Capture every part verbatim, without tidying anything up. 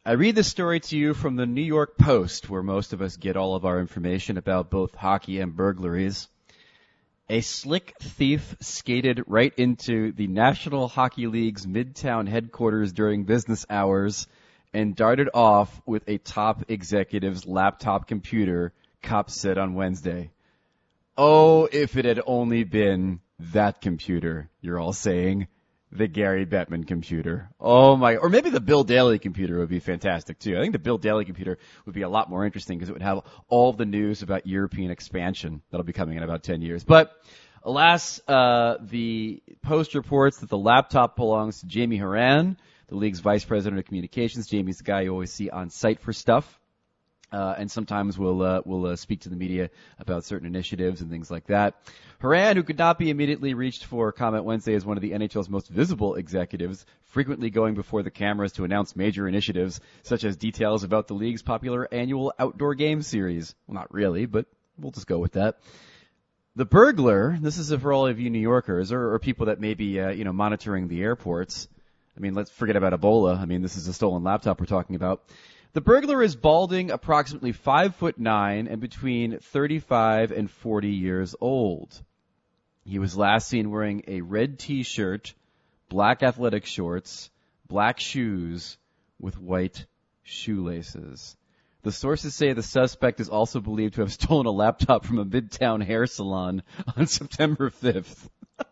I read this story to you from the New York Post, where most of us get all of our information about both hockey and burglaries. A slick thief skated right into the National Hockey League's Midtown headquarters during business hours and darted off with a top executive's laptop computer, cops said on Wednesday. Oh, if it had only been that computer, you're all saying. The Gary Bettman computer. Oh my, or maybe the Bill Daly computer would be fantastic too. I think the Bill Daly computer would be a lot more interesting because it would have all the news about European expansion that'll be coming in about ten years. But alas, uh, the Post reports that the laptop belongs to Jamie Horan, the league's vice president of communications. Jamie's the guy you always see on site for stuff. Uh, and sometimes we'll, uh, we'll, uh, speak to the media about certain initiatives and things like that. Horan, who could not be immediately reached for comment Wednesday, is one of the N H L's most visible executives, frequently going before the cameras to announce major initiatives, such as details about the league's popular annual outdoor game series. Well, not really, but we'll just go with that. The burglar, this is for all of you New Yorkers, or, or people that may be, uh, you know, monitoring the airports. I mean, let's forget about Ebola. I mean, this is a stolen laptop we're talking about. The burglar is balding, approximately five foot nine, and between thirty-five and forty years old. He was last seen wearing a red T-shirt, black athletic shorts, black shoes with white shoelaces. The sources say the suspect is also believed to have stolen a laptop from a Midtown hair salon on September fifth.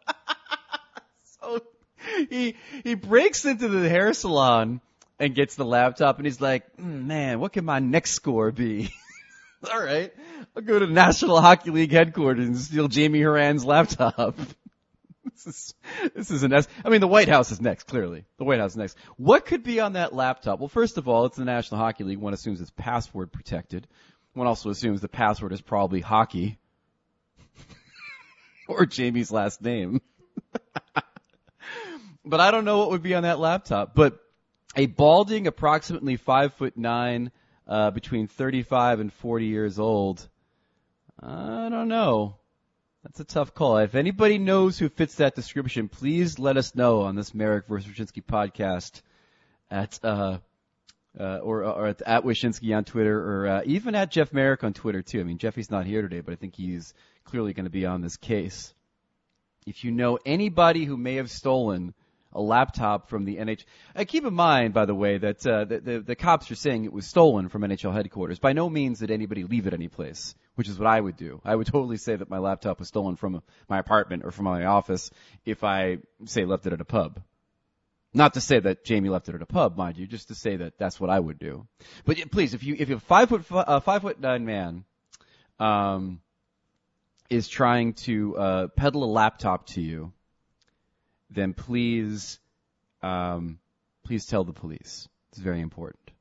So he he breaks into the hair salon and gets the laptop, and he's like, mm, man, what can my next score be? All right, I'll go to the National Hockey League headquarters and steal Jamie Horan's laptop. This is, this is an S. I mean, the White House is next, clearly. The White House is next. What could be on that laptop? Well, first of all, it's the National Hockey League. One assumes it's password protected. One also assumes the password is probably hockey. Or Jamie's last name. But I don't know what would be on that laptop. But a balding, approximately five foot nine, uh, between thirty-five and forty years old. I don't know. That's a tough call. If anybody knows who fits that description, please let us know on this Merrick versus Wyshynski podcast at, uh, uh, or, or at, at Wyshynski on Twitter, or, uh, even at Jeff Merrick on Twitter too. I mean, Jeffy's not here today, but I think he's clearly going to be on this case. If you know anybody who may have stolen a laptop from the N H L. Uh, keep in mind, by the way, that uh, the, the, the cops are saying it was stolen from N H L headquarters. By no means did anybody leave it any place, which is what I would do. I would totally say that my laptop was stolen from my apartment or from my office if I, say, left it at a pub. Not to say that Jamie left it at a pub, mind you, just to say that that's what I would do. But yeah, please, if you if you're a five foot uh, five foot nine man, um, is trying to uh, peddle a laptop to you, then please, um, please tell the police. It's very important.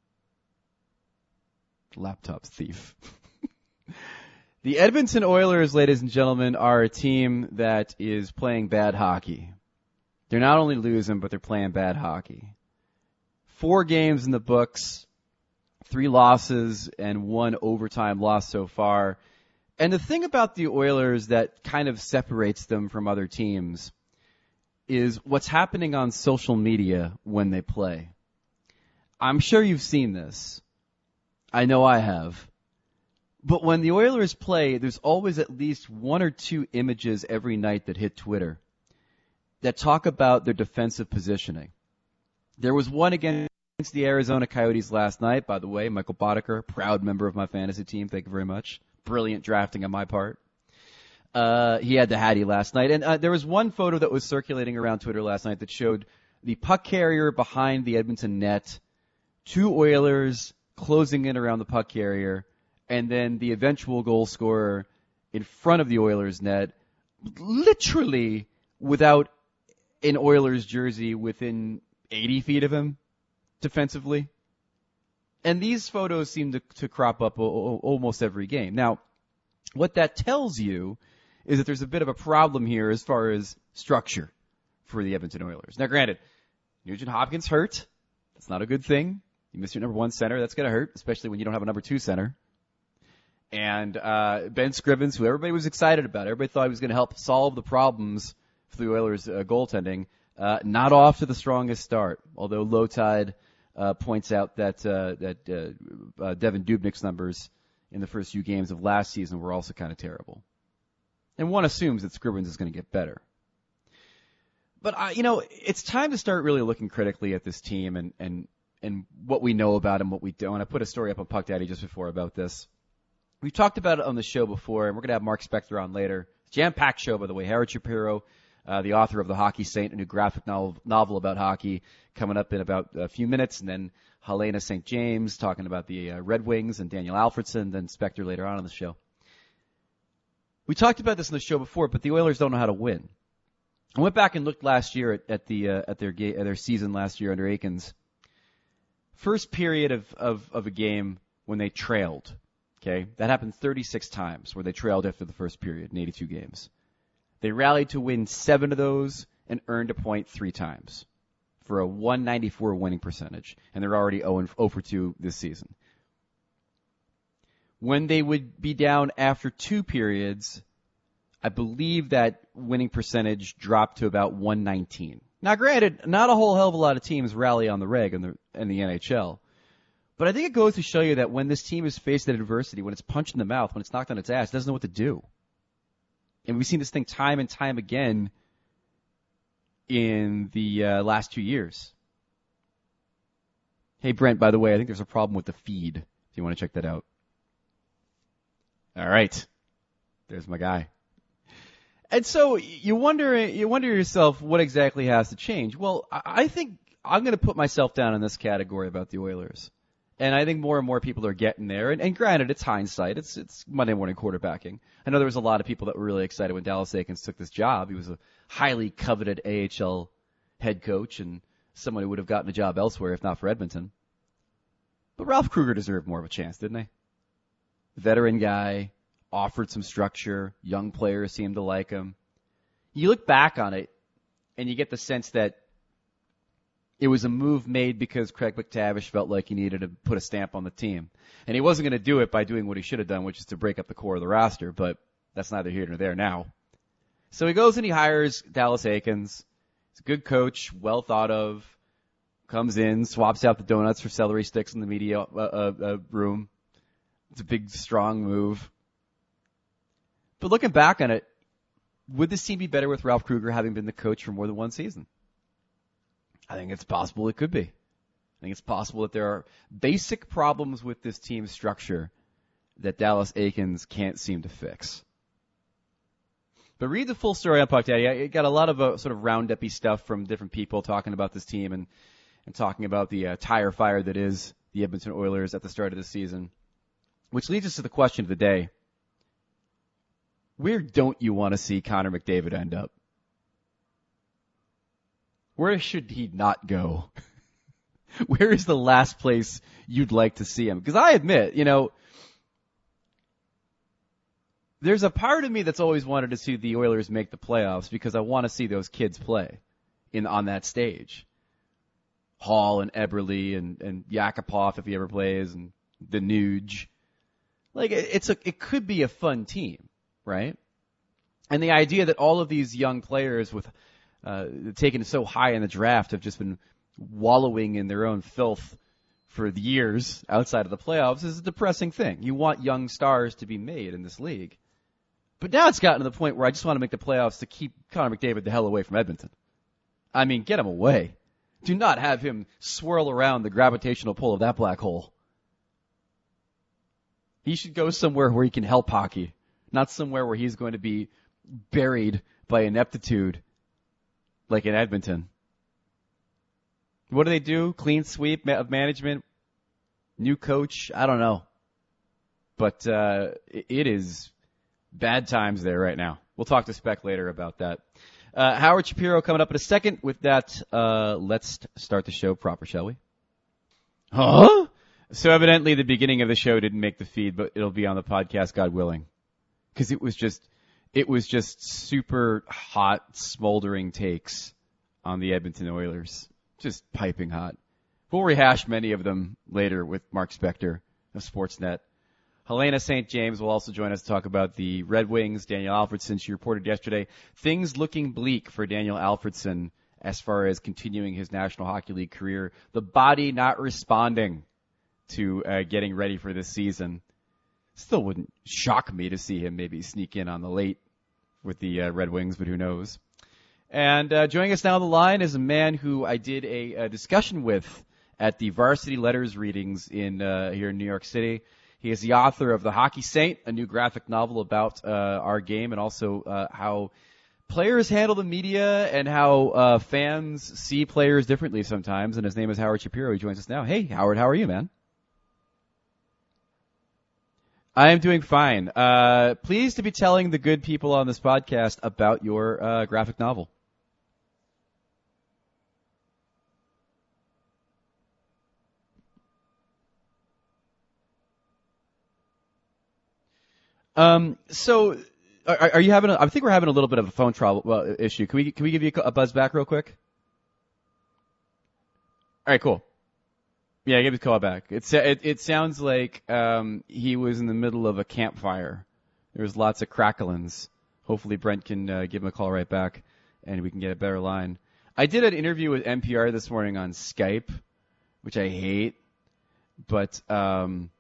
Laptop thief. The Edmonton Oilers, ladies and gentlemen, are a team that is playing bad hockey. They're not only losing, but they're playing bad hockey. Four games in the books, three losses, and one overtime loss so far. And the thing about the Oilers that kind of separates them from other teams is what's happening on social media when they play. I'm sure you've seen this. I know I have. But when the Oilers play, there's always at least one or two images every night that hit Twitter that talk about their defensive positioning. There was one against the Arizona Coyotes last night, by the way. Michael Boddicker, proud member of my fantasy team. Thank you very much. Brilliant drafting on my part. Uh, he had the Hattie last night. And uh, there was one photo that was circulating around Twitter last night that showed the puck carrier behind the Edmonton net, two Oilers closing in around the puck carrier, and then the eventual goal scorer in front of the Oilers net, literally without an Oilers jersey within eighty feet of him defensively. And these photos seem to, to crop up o- o- almost every game. Now, what that tells you is that there's a bit of a problem here as far as structure for the Edmonton Oilers. Now, granted, Nugent Hopkins hurt. That's not a good thing. You miss your number one center. That's going to hurt, especially when you don't have a number two center. And uh Ben Scrivens, who everybody was excited about, everybody thought he was going to help solve the problems for the Oilers' uh, goaltending, uh not off to the strongest start. Although Lowtide uh, points out that uh, that uh, uh, Devin Dubnik's numbers in the first few games of last season were also kind of terrible. And one assumes that Scrivens is going to get better. But, I, you know, it's time to start really looking critically at this team and, and, and what we know about them, what we don't. I put a story up on Puck Daddy just before about this. We've talked about it on the show before, and we're going to have Mark Spector on later. Jam-packed show, by the way. Howard Shapiro, uh, the author of The Hockey Saint, a new graphic novel, novel about hockey, coming up in about a few minutes. And then Helena Saint James talking about the uh, Red Wings and Daniel Alfredson, then Spector later on in the show. We talked about this in the show before, but the Oilers don't know how to win. I went back and looked last year at, at the uh, at their ga- at their season last year under Aikens. First period of, of, of a game when they trailed. Okay, that happened thirty-six times where they trailed after the first period in eighty-two games. They rallied to win seven of those and earned a point three times for a one ninety-four winning percentage, and they're already oh for two this season. When they would be down after two periods, I believe that winning percentage dropped to about one nineteen. Now, granted, not a whole hell of a lot of teams rally on the reg in the, in the N H L. But I think it goes to show you that when this team is faced with adversity, when it's punched in the mouth, when it's knocked on its ass, it doesn't know what to do. And we've seen this thing time and time again in the uh, last two years. Hey, Brent, by the way, I think there's a problem with the feed, if you want to check that out. All right. There's my guy. And so you wonder, you wonder yourself what exactly has to change. Well, I think I'm going to put myself down in this category about the Oilers. And I think more and more people are getting there. And, and granted, it's hindsight. It's it's Monday morning quarterbacking. I know there was a lot of people that were really excited when Dallas Aikens took this job. He was a highly coveted A H L head coach and someone who would have gotten a job elsewhere if not for Edmonton. But Ralph Kruger deserved more of a chance, didn't he? Veteran guy, offered some structure, young players seemed to like him. You look back on it, and you get the sense that it was a move made because Craig McTavish felt like he needed to put a stamp on the team. And he wasn't going to do it by doing what he should have done, which is to break up the core of the roster, but that's neither here nor there now. So he goes and he hires Dallas Aikens. He's a good coach, well thought of, comes in, swaps out the donuts for celery sticks in the media uh, uh, uh, room. It's a big, strong move. But looking back on it, would this team be better with Ralph Kruger having been the coach for more than one season? I think it's possible it could be. I think it's possible that there are basic problems with this team's structure that Dallas Aikens can't seem to fix. But read the full story on Puck Daddy. I got a lot of uh, sort of roundup-y stuff from different people talking about this team and, and talking about the uh, tire fire that is the Edmonton Oilers at the start of the season. Which leads us to the question of the day. Where don't you want to see Connor McDavid end up? Where should he not go? Where is the last place you'd like to see him? Because I admit, you know, there's a part of me that's always wanted to see the Oilers make the playoffs because I want to see those kids play in on that stage. Hall and Eberle and, and Yakupov if he ever plays and the Nuge. Like, it's a, it could be a fun team, right? And the idea that all of these young players with, uh, taken so high in the draft have just been wallowing in their own filth for years outside of the playoffs is a depressing thing. You want young stars to be made in this league. But now it's gotten to the point where I just want to make the playoffs to keep Connor McDavid the hell away from Edmonton. I mean, get him away. Do not have him swirl around the gravitational pull of that black hole. He should go somewhere where he can help hockey, not somewhere where he's going to be buried by ineptitude like in Edmonton. What do they do? Clean sweep of management? New coach? I don't know. But uh, it is bad times there right now. We'll talk to Spec later about that. Uh, Howard Shapiro coming up in a second. With that, uh, let's start the show proper, shall we? Huh? So evidently the beginning of the show didn't make the feed, but it'll be on the podcast, God willing. Because it was just, it was just super hot, smoldering takes on the Edmonton Oilers. Just piping hot. We'll rehash many of them later with Mark Spector of Sportsnet. Helena Saint James will also join us to talk about the Red Wings. Daniel Alfredson, she reported yesterday, things looking bleak for Daniel Alfredson as far as continuing his National Hockey League career. The body not responding to uh, getting ready for this season. Still wouldn't shock me to see him maybe sneak in on the late with the uh, Red Wings, but who knows. And uh, joining us now on the line is a man who I did a, a discussion with at the Varsity Letters readings in uh, here in New York City. He is the author of The Hockey Saint, a new graphic novel about uh, our game and also uh, how players handle the media and how uh, fans see players differently sometimes. And his name is Howard Shapiro. He joins us now. Hey, Howard, how are you, man? I am doing fine. Uh, pleased to be telling the good people on this podcast about your uh, graphic novel. Um, so, are, are you having? A, I think we're having a little bit of a phone trouble well, issue. Can we can we give you a buzz back real quick? All right, cool. Yeah, give his call back. It's it, it sounds like um, he was in the middle of a campfire. There was lots of cracklings. Hopefully, Brent can uh, give him a call right back, and we can get a better line. I did an interview with N P R this morning on Skype, which I hate, but. Um,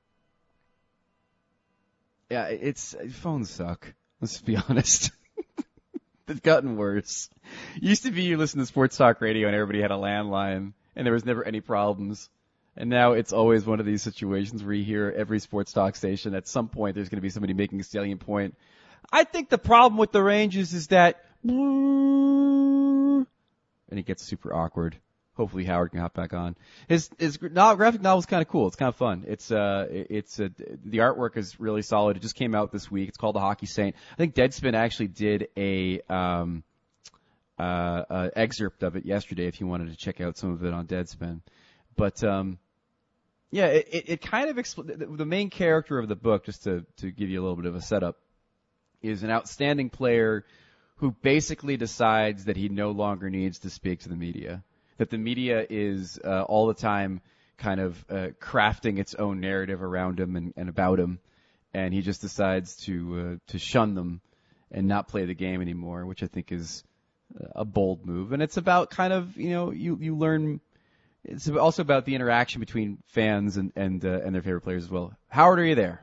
Yeah, it's phones suck. Let's be honest. They've gotten worse. It used to be you listen to sports talk radio and everybody had a landline and there was never any problems. And now it's always one of these situations where you hear every sports talk station at some point there's going to be somebody making a salient point. I think the problem with the Rangers is that and it gets super awkward. Hopefully Howard can hop back on. His his graphic novel is kind of cool. It's kind of fun. It's uh it's uh, the artwork is really solid. It just came out this week. It's called The Hockey Saint. I think Deadspin actually did a um uh, uh excerpt of it yesterday. If you wanted to check out some of it on Deadspin, but um yeah, it it, it kind of expl- the main character of the book, just to to give you a little bit of a setup, is an outstanding player who basically decides that he no longer needs to speak to the media. That the media is uh, all the time kind of uh, crafting its own narrative around him and, and about him, and he just decides to uh, to shun them and not play the game anymore, which I think is a bold move. And it's about kind of, you know, you, you learn, it's also about the interaction between fans and and, uh, and their favorite players as well. Howard, are you there?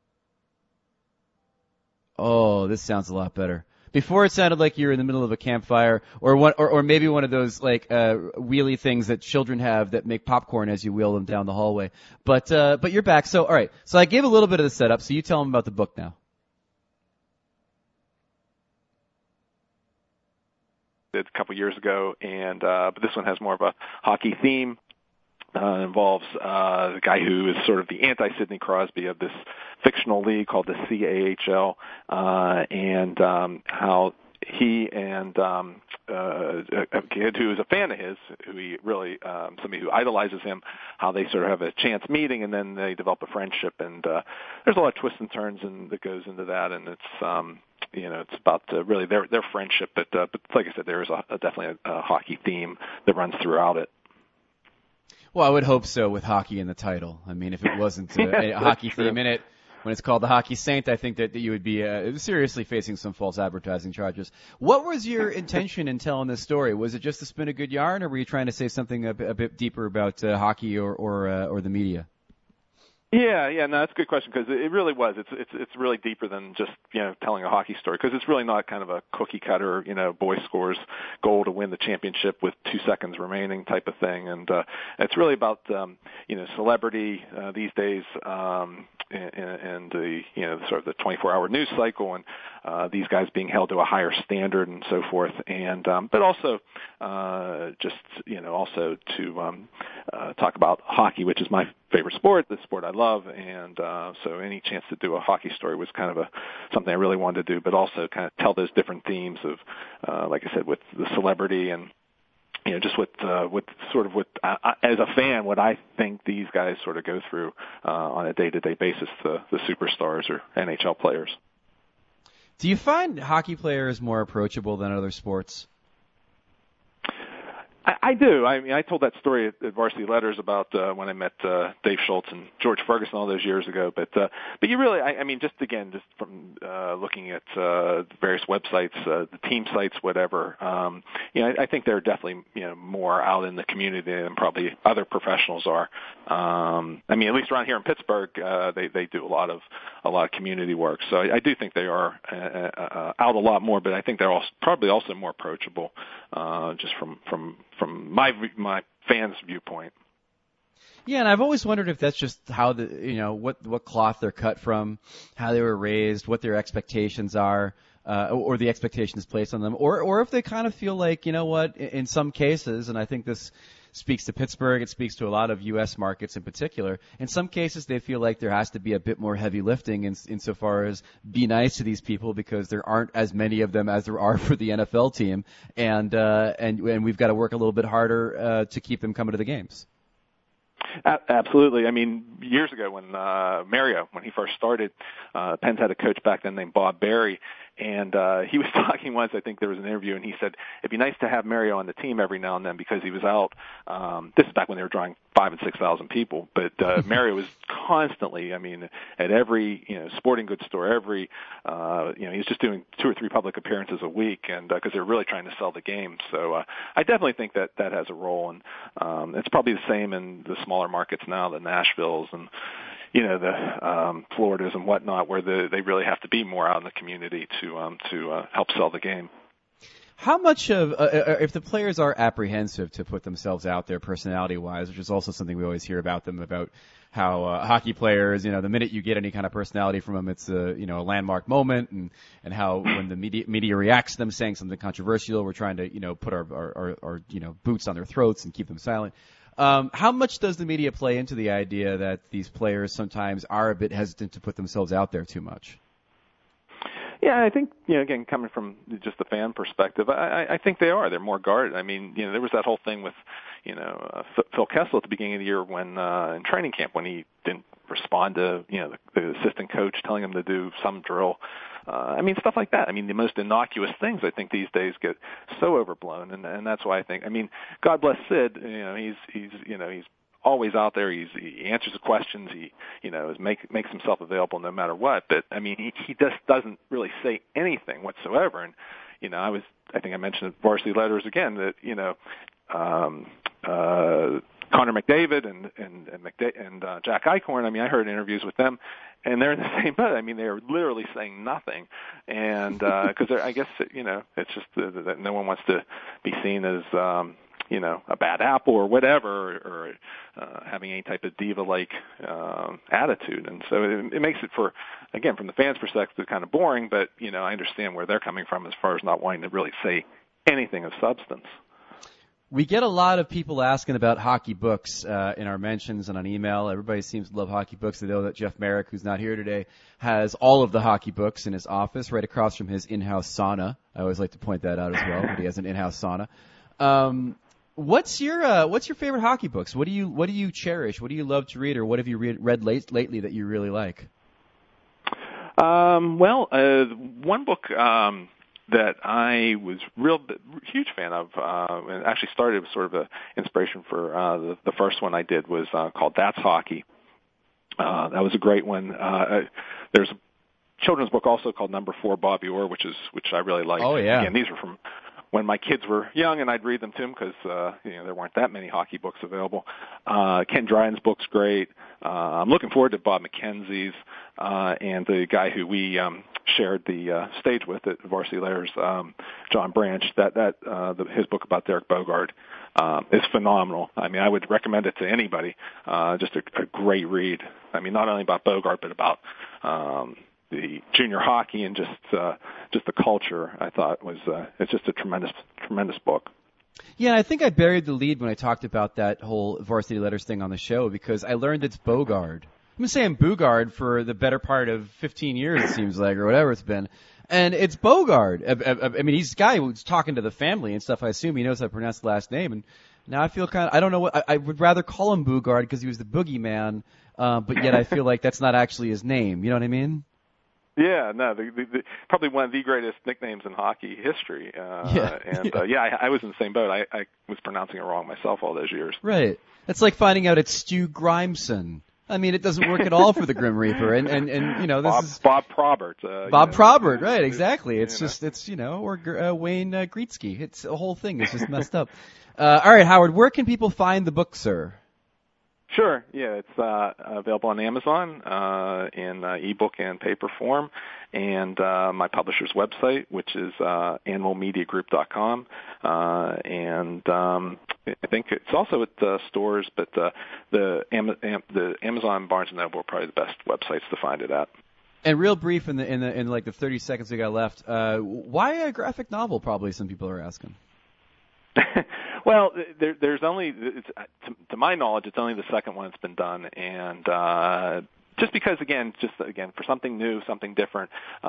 Oh, this sounds a lot better. Before it sounded like you were in the middle of a campfire, or one, or, or maybe one of those like uh, wheelie things that children have that make popcorn as you wheel them down the hallway. But uh, but you're back. So all right. So I gave a little bit of the setup. So you tell them about the book now. Did a couple years ago, and uh, but this one has more of a hockey theme. Uh, involves uh, the guy who is sort of the anti-Sidney Crosby of this fictional league called the C A H L, uh, and um, how he and um, uh, a kid who is a fan of his, who he really, um, somebody who idolizes him, how they sort of have a chance meeting, and then they develop a friendship. And uh, there's a lot of twists and turns and that goes into that, and it's um, you know it's about uh, really their their friendship. But uh, but like I said, there is a, a definitely a, a hockey theme that runs throughout it. Well, I would hope so with hockey in the title. I mean, if it wasn't a, a hockey true. theme in it, when it's called The Hockey Saint, I think that, that you would be uh, seriously facing some false advertising charges. What was your intention in telling this story? Was it just to spin a good yarn, or were you trying to say something a, a bit deeper about uh, hockey or or, uh, or the media? Yeah, yeah, no, that's a good question because it really was. It's it's it's really deeper than just you know telling a hockey story because it's really not kind of a cookie cutter you know boy scores goal to win the championship with two seconds remaining type of thing, and uh, it's really about um, you know celebrity uh, these days um, and, and the you know sort of the twenty-four hour news cycle and uh, these guys being held to a higher standard and so forth, and um, but also uh, just you know also to um, uh, talk about hockey, which is my favorite sport, the sport I love, and uh, so any chance to do a hockey story was kind of a something I really wanted to do, but also kind of tell those different themes of, uh, like I said, with the celebrity and you know just with uh, with sort of with uh, as a fan, what I think these guys sort of go through uh, on a day-to-day basis, the the superstars or N H L players. Do you find hockey players more approachable than other sports? I, I do. I mean, I told that story at, at Varsity Letters about uh, when I met uh, Dave Schultz and George Ferguson all those years ago. But uh, but you really, I, I mean, just again, just from uh, looking at uh, various websites, uh, the team sites, whatever. Um, you know, I, I think they're definitely you know more out in the community than probably other professionals are. Um, I mean, at least around here in Pittsburgh, uh, they they do a lot of a lot of community work. So I, I do think they are uh, uh, out a lot more. But I think they're also, probably also more approachable, uh, just from from from my my fans' viewpoint. Yeah, and I've always wondered if that's just how the you know what what cloth they're cut from, how they were raised, what their expectations are, uh, or the expectations placed on them, or or if they kind of feel like you know what, in some cases, and I think this speaks to Pittsburgh, it speaks to a lot of U S markets in particular. In some cases, they feel like there has to be a bit more heavy lifting in, insofar as be nice to these people because there aren't as many of them as there are for the N F L team, and uh, and and we've got to work a little bit harder uh, to keep them coming to the games. Absolutely. I mean, years ago when uh, Mario, when he first started, uh, Penn's had a coach back then named Bob Berry, and uh, he was talking once, I think there was an interview, and he said it'd be nice to have Mario on the team every now and then because he was out. Um, this is back when they were drawing five and six thousand people, but uh, Mario was constantly, I mean, at every you know sporting goods store, every uh, you know he was just doing two or three public appearances a week, and because uh, they're really trying to sell the game. So uh, I definitely think that that has a role, and um, it's probably the same in the smaller markets now, the Nashvilles and you know the um, Floridas and whatnot, where the, they really have to be more out in the community to um, to uh, help sell the game. How much of, uh, if the players are apprehensive to put themselves out there personality-wise, which is also something we always hear about them, about how uh, hockey players, you know, the minute you get any kind of personality from them, it's a, you know, a landmark moment, and, and how when the media, media reacts to them saying something controversial, we're trying to, you know, put our, our, our, our you know, boots on their throats and keep them silent. Um, how much does the media play into the idea that these players sometimes are a bit hesitant to put themselves out there too much? Yeah, I think, you know, again, coming from just the fan perspective, I, I think they are. They're more guarded. I mean, you know, there was that whole thing with, you know, uh, Phil Kessel at the beginning of the year when, uh, in training camp, when he didn't respond to, you know, the, the assistant coach telling him to do some drill. Uh, I mean, stuff like that. I mean, the most innocuous things, I think, these days get so overblown, and, and that's why I think, I mean, God bless Sid, you know, he's, he's, you know, he's, always out there. He's, he answers the questions. He, you know, is make, makes himself available no matter what. But I mean, he, he just doesn't really say anything whatsoever. And, you know, I was, I think I mentioned at Varsity Letters again that, you know, um, uh, Connor McDavid and, and, and, McDa- and uh, Jack Eichhorn, I mean, I heard interviews with them, and they're in the same boat. I mean, they're literally saying nothing. And, uh, cause I guess, you know, it's just that, that no one wants to be seen as, um, you know, a bad apple or whatever, or, or uh, having any type of diva-like uh, attitude. And so it, it makes it for, again, from the fans' perspective, kind of boring, but, you know, I understand where they're coming from as far as not wanting to really say anything of substance. We get a lot of people asking about hockey books uh, in our mentions and on email. Everybody seems to love hockey books. They know that Jeff Merrick, who's not here today, has all of the hockey books in his office right across from his in-house sauna. I always like to point that out as well, but he has an in-house sauna. Um, What's your uh, what's your favorite hockey books? What do you what do you cherish? What do you love to read, or what have you read, read late, lately that you really like? Um, well, uh, one book um, that I was real huge fan of, uh, and actually started with sort of an inspiration for uh, the, the first one I did was uh, called That's Hockey. Uh, that was a great one. Uh, there's a children's book also called Number Four Bobby Orr, which is which I really liked. Oh yeah. Again, these were from when my kids were young, and I'd read them to them because uh, you know there weren't that many hockey books available. Uh, Ken Dryden's book's great. Uh, I'm looking forward to Bob McKenzie's uh, and the guy who we um, shared the uh, stage with at Varsity Letters, um, John Branch. That that uh, the, his book about Derek Bogard um, is phenomenal. I mean, I would recommend it to anybody. Uh, just a, a great read. I mean, not only about Bogard, but about um, the junior hockey and just uh, just the culture. I thought was uh, it's just a tremendous tremendous book. Yeah, I think I buried the lead when I talked about that whole Varsity Letters thing on the show because I learned it's Bogard. I've been saying Bogard for the better part of fifteen years, it seems like, or whatever it's been. And it's Bogard. I, I, I mean, he's a guy who's talking to the family and stuff. I assume he knows how to pronounce the last name. And now I feel kind of, I don't know what, I, I would rather call him Bogard because he was the boogeyman, uh, but yet I feel like that's not actually his name. You know what I mean? Yeah, no, the, the, the, probably one of the greatest nicknames in hockey history. Uh, yeah. And, yeah, uh, yeah I, I was in the same boat. I, I was pronouncing it wrong myself all those years. Right. It's like finding out it's Stu Grimeson. I mean, it doesn't work at all for the Grim Reaper. And, and, and you know, this Bob, is... Bob Probert. Uh, Bob you know, Probert, right, exactly. It's you know. just, it's, you know, or uh, Wayne uh, Gretzky. It's, the whole thing is just messed up. Uh, all right, Howard, where can people find the book, sir? Sure. Yeah, it's uh, available on Amazon uh, in uh, ebook and paper form, and uh, my publisher's website, which is uh, animal media group dot com, uh, and um, I think it's also at uh, stores, but uh, the Am- Am- the Amazon, Barnes and Noble are probably the best websites to find it at. And real brief in the in the in like the thirty seconds we got left, uh, why a graphic novel? Probably some people are asking. Well, there, there's only, it's, to, to my knowledge, it's only the second one that's been done, and uh, just because, again, just again for something new, something different,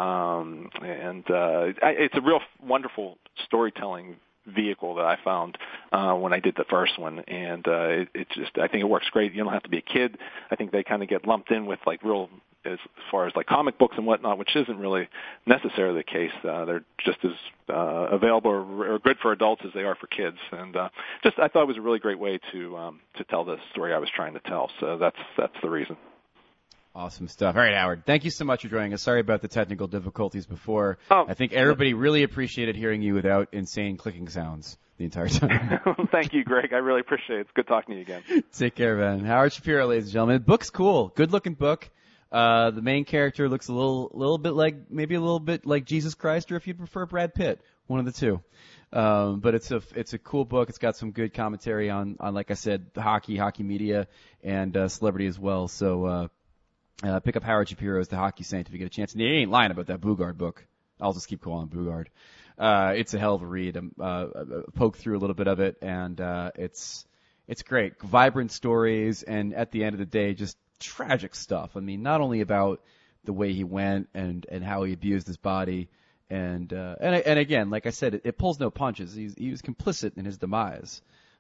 um, and uh, it's a real wonderful storytelling vehicle that I found uh, when I did the first one, and uh, it, it just, I think it works great. You don't have to be a kid. I think they kind of get lumped in with like real, as far as like comic books and whatnot, which isn't really necessarily the case. Uh, they're just as uh, available or, or good for adults as they are for kids, and uh, just I thought it was a really great way to um, to tell the story I was trying to tell. So that's that's the reason. Awesome stuff. All right, Howard, thank you so much for joining us. Sorry about the technical difficulties before. Oh. I think everybody really appreciated hearing you without insane clicking sounds the entire time. Thank you, Greg. I really appreciate it. It's good talking to you again. Take care, man. Howard Shapiro, ladies and gentlemen. The book's cool. Good-looking book. Uh, the main character looks a little, little bit like, maybe a little bit like Jesus Christ, or if you'd prefer Brad Pitt, one of the two. Um, but it's a, it's a cool book. It's got some good commentary on, on, like I said, hockey, hockey media, and, uh, celebrity as well. So, uh, uh, pick up Howard Shapiro's The Hockey Saint if you get a chance. And he ain't lying about that Boogaard book. I'll just keep calling him Boogaard. Uh, it's a hell of a read. Um, uh, poke through a little bit of it, and, uh, it's, it's great. Vibrant stories, and at the end of the day, just tragic stuff. I mean, not only about the way he went and, and how he abused his body, and uh, and and again, like I said, it, it pulls no punches. He's, he was complicit in his demise,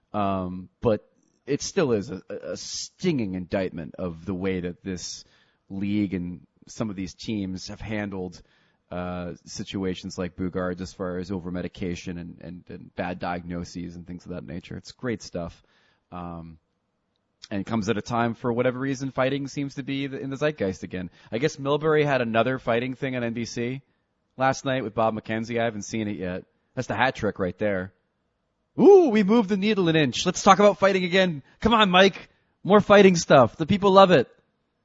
um, but it still is a, a stinging indictment of the way that this league and some of these teams have handled uh, situations like Boogaard, as far as over medication and, and, and bad diagnoses and things of that nature. It's great stuff. Um, And it comes at a time, for whatever reason, fighting seems to be in the zeitgeist again. I guess Milbury had another fighting thing on N B C last night with Bob McKenzie. I haven't seen it yet. That's the hat trick right there. Ooh, we moved the needle an inch. Let's talk about fighting again. Come on, Mike. More fighting stuff. The people love it.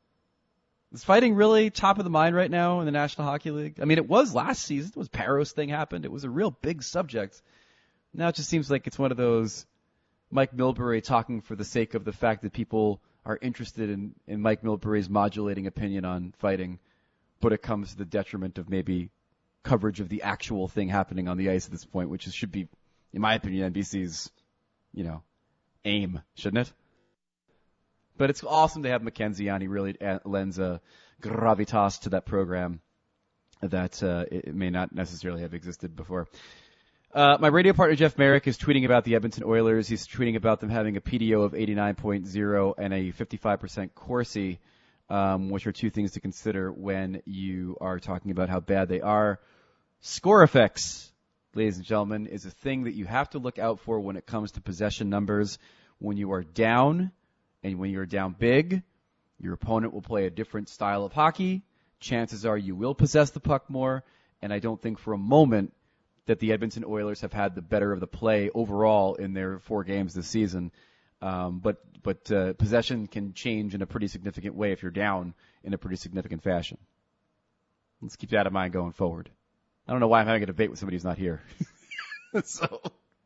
Is fighting really top of the mind right now in the National Hockey League? I mean, it was last season. It was Parros thing happened. It was a real big subject. Now it just seems like it's one of those Mike Milbury talking for the sake of the fact that people are interested in, in Mike Milbury's modulating opinion on fighting, but it comes to the detriment of maybe coverage of the actual thing happening on the ice at this point, which is, should be, in my opinion, N B C's, you know, aim, shouldn't it? But it's awesome to have McKenzie on. He really lends a gravitas to that program that uh, it may not necessarily have existed before. Uh, my radio partner, Jeff Merrick, is tweeting about the Edmonton Oilers. He's tweeting about them having a P D O of eighty-nine point oh and a fifty-five percent Corsi, um, which are two things to consider when you are talking about how bad they are. Score effects, ladies and gentlemen, is a thing that you have to look out for when it comes to possession numbers. When you are down, and when you're down big, your opponent will play a different style of hockey. Chances are you will possess the puck more, and I don't think for a moment that the Edmonton Oilers have had the better of the play overall in their four games this season. Um, but but uh, possession can change in a pretty significant way if you're down in a pretty significant fashion. Let's keep that in mind going forward. I don't know why I'm having a debate with somebody who's not here. So,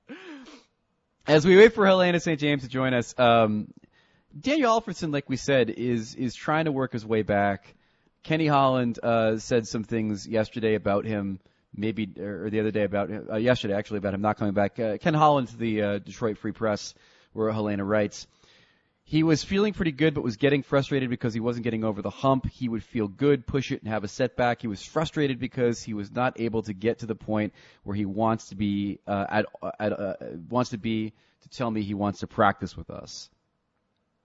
as we wait for Helena Saint James to join us, um, Daniel Alfredsson, like we said, is is trying to work his way back. Kenny Holland uh, said some things yesterday about him, maybe, or the other day about, uh, yesterday actually, about him not coming back. Uh, Ken Holland to the uh, Detroit Free Press, where Helena writes, he was feeling pretty good, but was getting frustrated because he wasn't getting over the hump. He would feel good, push it, and have a setback. He was frustrated because he was not able to get to the point where he wants to be, uh, at, at uh, wants to be, to tell me he wants to practice with us.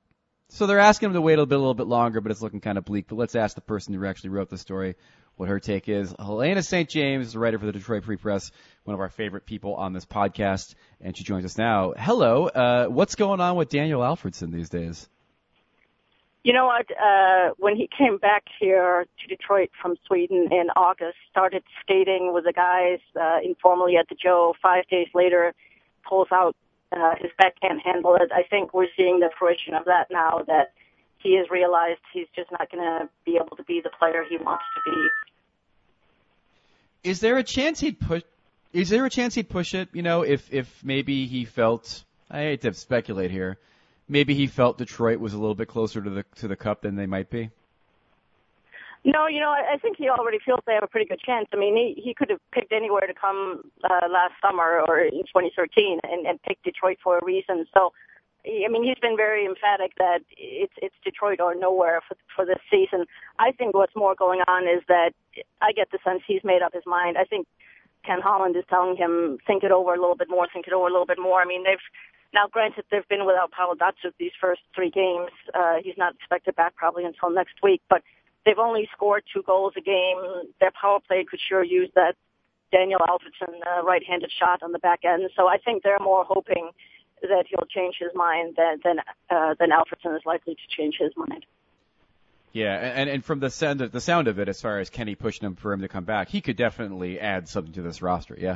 So they're asking him to wait a little bit, a little bit longer, but it's looking kind of bleak. But let's ask the person who actually wrote the story what her take is. Helena Saint James is a writer for the Detroit Free Press, one of our favorite people on this podcast, and she joins us now. Hello. Uh, what's going on with Daniel Alfredsson these days? You know what? Uh, when he came back here to Detroit from Sweden in August, started skating with the guys uh, informally at the Joe. Five days later, pulls out uh, his backhand handle. I think we're seeing the fruition of that now, that he has realized he's just not going to be able to be the player he wants to be. Is there a chance he'd push? Is there a chance he'd push it? You know, if if maybe he felt, I hate to speculate here, maybe he felt Detroit was a little bit closer to the to the Cup than they might be. No, you know, I think he already feels they have a pretty good chance. I mean, he he could have picked anywhere to come uh, last summer or in twenty thirteen, and, and picked Detroit for a reason. So, I mean, he's been very emphatic that it's it's Detroit or nowhere for for this season. I think what's more going on is that I get the sense he's made up his mind. I think Ken Holland is telling him, think it over a little bit more, think it over a little bit more. I mean, they've now, granted, they've been without Pavel Datsyuk these first three games. Uh, he's not expected back probably until next week, but they've only scored two goals a game. Their power play could sure use that Daniel Alfredsson uh, right-handed shot on the back end. So I think they're more hoping that he'll change his mind than than, uh, than Alfredsson is likely to change his mind. Yeah, and, and from the sound of, the sound of it, as far as Kenny pushing him for him to come back, he could definitely add something to this roster, yeah?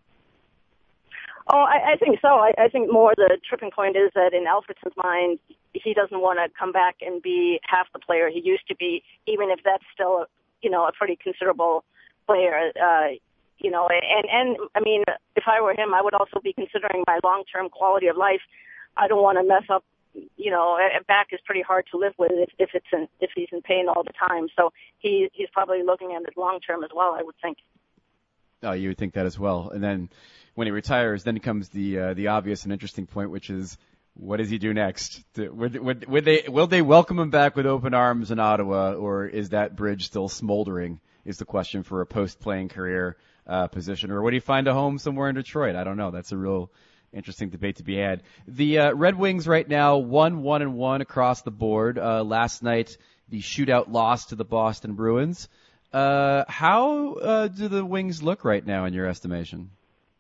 Oh, I, I think so. I, I think more the tripping point is that in Alfredsson's mind, he doesn't want to come back and be half the player he used to be, even if that's still, you know, a pretty considerable player. Uh, you know, and, and I mean, if I were him, I would also be considering my long-term quality of life. I don't want to mess up. You know, a back is pretty hard to live with if, if it's in, if he's in pain all the time. So he he's probably looking at it long term as well, I would think. Oh, you would think that as well. And then when he retires, then comes the uh, the obvious and interesting point, which is, what does he do next? Would, would, would they will they welcome him back with open arms in Ottawa, or is that bridge still smoldering? Is the question for a post-playing career uh, position, or would he find a home somewhere in Detroit? I don't know. That's a real interesting debate to be had. The uh, Red Wings right now, one, one, and one across the board. Uh, last night, the shootout loss to the Boston Bruins. Uh, how uh, do the Wings look right now in your estimation?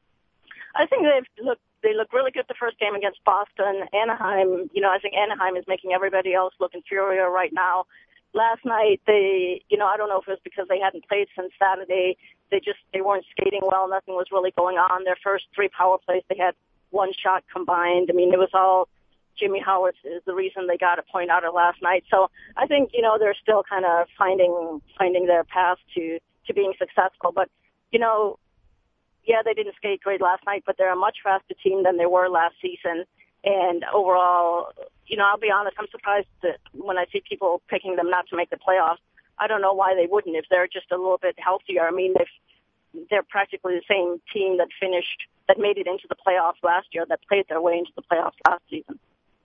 I think they've look they look really good the first game against Boston. Anaheim, you know, I think Anaheim is making everybody else look inferior right now. Last night, they, you know, I don't know if it was because they hadn't played since Saturday. They just they weren't skating well. Nothing was really going on. Their first three power plays, they had one shot combined. I mean, it was all Jimmy Howard is the reason they got a point out of last night. So I think, you know, they're still kind of finding finding their path to, to being successful. But, you know, yeah, they didn't skate great last night, but they're a much faster team than they were last season. And overall, you know, I'll be honest, I'm surprised that when I see people picking them not to make the playoffs. I don't know why they wouldn't if they're just a little bit healthier. I mean, they've, they're practically the same team that finished that made it into the playoffs last year, that played their way into the playoffs last season.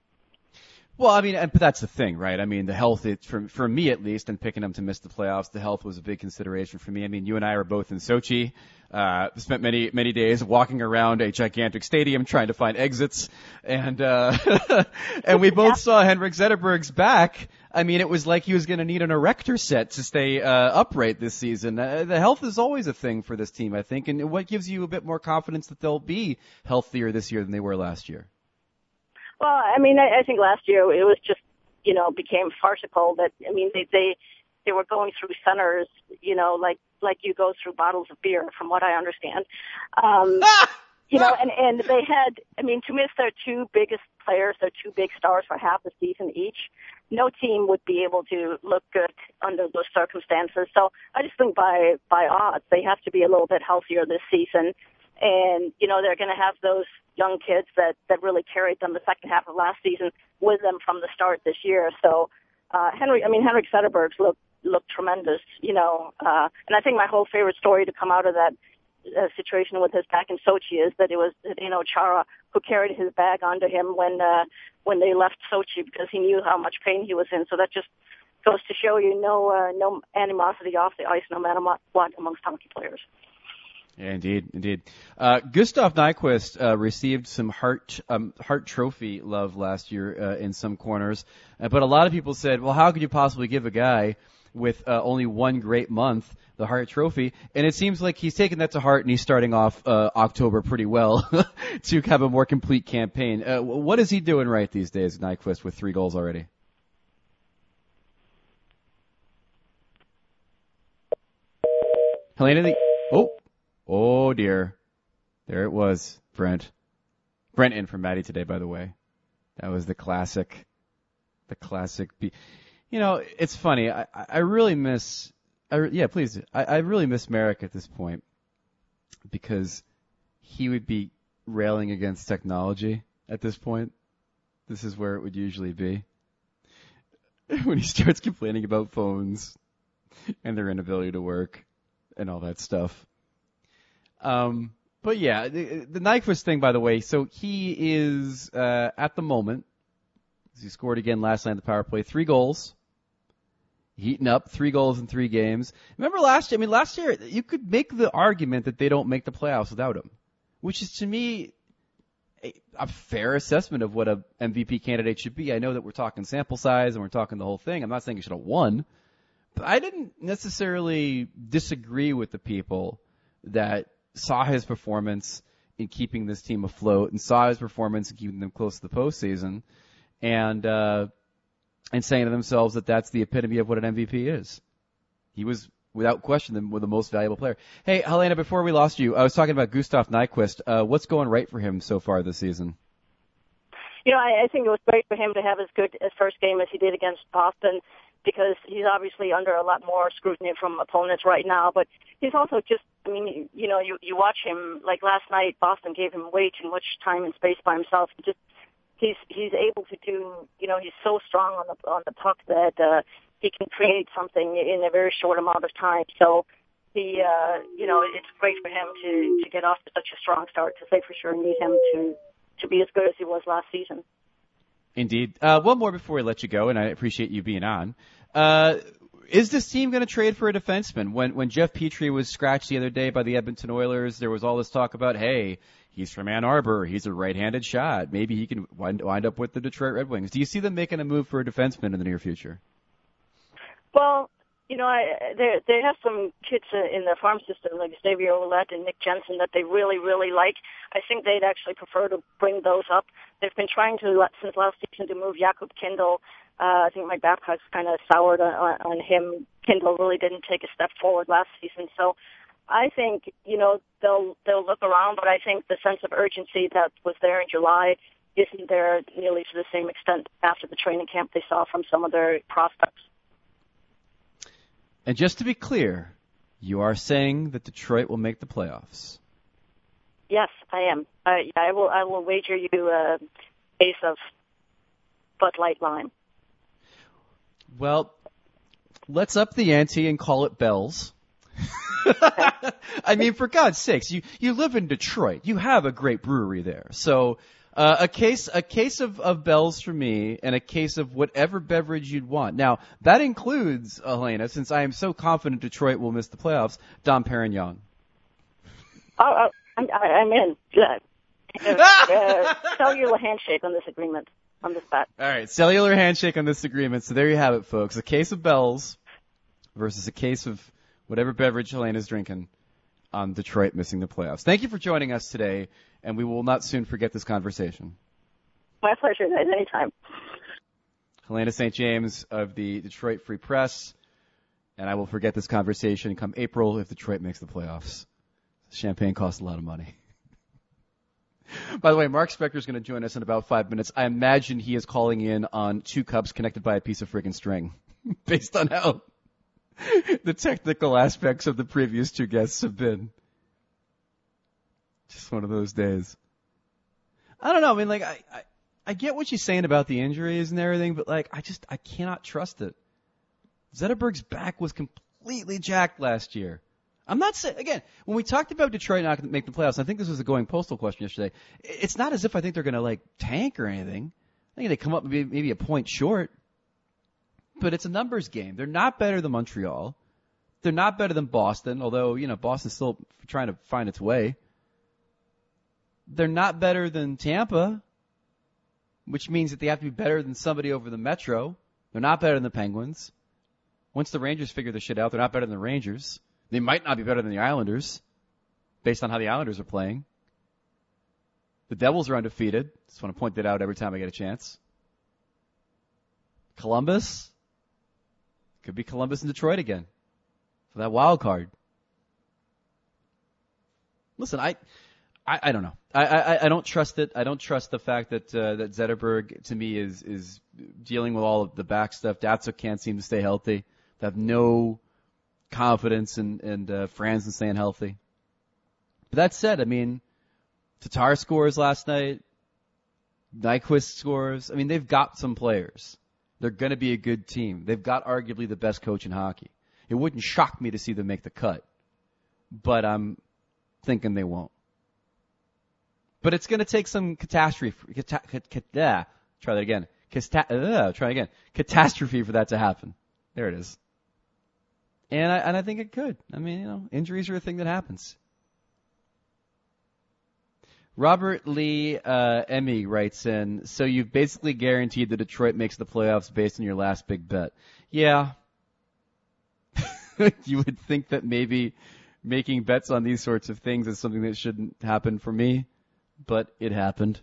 Well, I mean, but that's the thing, right? I mean, the health, it, for, for me at least, and picking them to miss the playoffs, the health was a big consideration for me. I mean, you and I were both in Sochi, uh, spent many, many days walking around a gigantic stadium trying to find exits, and, uh, and we both saw Henrik Zetterberg's back. I mean, it was like he was going to need an erector set to stay, uh, upright this season. Uh, the health is always a thing for this team, I think, and what gives you a bit more confidence that they'll be healthier this year than they were last year? Well, I mean, I, I think last year it was just, you know, became farcical that, I mean, they, they, they were going through centers, you know, like, like you go through bottles of beer, from what I understand. Um, you know, and, and they had, I mean, to miss their two biggest players, their two big stars for half a season each, no team would be able to look good under those circumstances. So I just think by, by odds, they have to be a little bit healthier this season. And, you know, they're going to have those young kids that, that really carried them the second half of last season with them from the start this year. So, uh, Henry, I mean, Henrik Zetterberg's looked, looked tremendous, you know, uh, and I think my whole favorite story to come out of that uh, situation with his back in Sochi is that it was Zdeno Chara who carried his bag onto him when, uh, when they left Sochi because he knew how much pain he was in. So that just goes to show you no, uh, no animosity off the ice, no matter what, amongst hockey players. Yeah, indeed, indeed. Uh, Gustav Nyquist uh, received some Hart um, Hart Trophy love last year uh, in some corners, uh, but a lot of people said, "Well, how could you possibly give a guy with uh, only one great month the Hart Trophy?" And it seems like he's taken that to heart, and he's starting off uh, October pretty well to have a more complete campaign. Uh, what is he doing right these days, Nyquist, with three goals already? Helena, the oh. Oh, dear. There it was, Brent. Brent in from Maddie today, by the way. That was the classic, the classic. Be- you know, it's funny. I, I really miss, I, yeah, please. I, I really miss Merrick at this point because he would be railing against technology at this point. This is where it would usually be. When he starts complaining about phones and their inability to work and all that stuff. Um, but yeah, the, the Nyquist thing, by the way, so he is, uh, at the moment, he scored again last night in the power play, three goals, heating up, three goals in three games. Remember last year, I mean, last year, you could make the argument that they don't make the playoffs without him, which is to me a, a fair assessment of what a M V P candidate should be. I know that we're talking sample size and we're talking the whole thing. I'm not saying he should have won, but I didn't necessarily disagree with the people that saw his performance in keeping this team afloat and saw his performance in keeping them close to the postseason and, uh, and saying to themselves that that's the epitome of what an M V P is. He was, without question, the, the most valuable player. Hey, Helena, before we lost you, I was talking about Gustav Nyquist. Uh, what's going right for him so far this season? You know, I, I think it was great for him to have as good a first game as he did against Boston, because he's obviously under a lot more scrutiny from opponents right now. But he's also just, I mean, you know, you, you watch him, like last night, Boston gave him way too much time and space by himself. He just, he's, he's able to do, you know, he's so strong on the, on the puck that, uh, he can create something in a very short amount of time. So he, uh, you know, it's great for him to, to get off to such a strong start, because they for sure need him to, to be as good as he was last season. Indeed. Uh, one more before we let you go, and I appreciate you being on. Uh, is this team going to trade for a defenseman? When when Jeff Petrie was scratched the other day by the Edmonton Oilers, there was all this talk about, hey, he's from Ann Arbor, he's a right-handed shot, maybe he can wind, wind up with the Detroit Red Wings. Do you see them making a move for a defenseman in the near future? Well, you know, I, they they have some kids in their farm system, like Xavier Ouellette and Nick Jensen, that they really, really like. I think they'd actually prefer to bring those up. They've been trying to, since last season, to move Jakob Kindl. Uh, I think Mike Babcock's kind of soured on, on him. Kindl really didn't take a step forward last season. So I think, you know, they'll they'll look around, but I think the sense of urgency that was there in July isn't there nearly to the same extent after the training camp they saw from some of their prospects. And just to be clear, you are saying that Detroit will make the playoffs? Yes, I am. I, I will. I will wager you a case of Bud Light Lime. Well, let's up the ante and call it Bell's. I mean, for God's sakes, you you live in Detroit. You have a great brewery there, so. Uh, a case, a case of, of Bell's for me, and a case of whatever beverage you'd want. Now, that includes, Helena, since I am so confident Detroit will miss the playoffs, Dom Perignon. Oh, I'm, I'm in. Uh, uh, cellular handshake on this agreement, on this bet. All right, cellular handshake on this agreement. So there you have it, folks. A case of Bell's versus a case of whatever beverage Helena's drinking on Detroit missing the playoffs. Thank you for joining us today, and we will not soon forget this conversation. My pleasure, guys. Anytime. Helena Saint James of the Detroit Free Press, and I will forget this conversation come April if Detroit makes the playoffs. Champagne costs a lot of money. By the way, Mark Spector is going to join us in about five minutes. I imagine he is calling in on two cups connected by a piece of friggin' string, based on how the technical aspects of the previous two guests have been. Just one of those days. I don't know. I mean, like, I, I, I get what she's saying about the injuries and everything, but, like, I just, I cannot trust it. Zetterberg's back was completely jacked last year. I'm not saying, again, when we talked about Detroit not going to make the playoffs, I think this was a going postal question yesterday. It's not as if I think they're going to, like, tank or anything. I think they come up maybe, maybe a point short. But it's a numbers game. They're not better than Montreal. They're not better than Boston, although, you know, Boston's still trying to find its way. They're not better than Tampa, which means that they have to be better than somebody over the Metro. They're not better than the Penguins. Once the Rangers figure their shit out, they're not better than the Rangers. They might not be better than the Islanders, based on how the Islanders are playing. The Devils are undefeated. Just want to point that out every time I get a chance. Columbus? Could be Columbus and Detroit again for that wild card. Listen, I, I, I don't know. I, I, I don't trust it. I don't trust the fact that uh, that Zetterberg, to me, is is dealing with all of the back stuff. Datsuk can't seem to stay healthy. They have no confidence in, in uh, Franzen staying healthy. But that said, I mean, Tatar scores last night. Nyquist scores. I mean, they've got some players. They're going to be a good team. They've got arguably the best coach in hockey. It wouldn't shock me to see them make the cut, but I'm thinking they won't. But it's going to take some catastrophe. Cata, cat, cat, uh, try that again. Cata, uh, try again. Catastrophe for that to happen. There it is. And I, and I think it could. I mean, you know, injuries are a thing that happens. Robert Lee uh, Emmy writes in, so you've basically guaranteed that Detroit makes the playoffs based on your last big bet. Yeah. You would think that maybe making bets on these sorts of things is something that shouldn't happen for me, but it happened.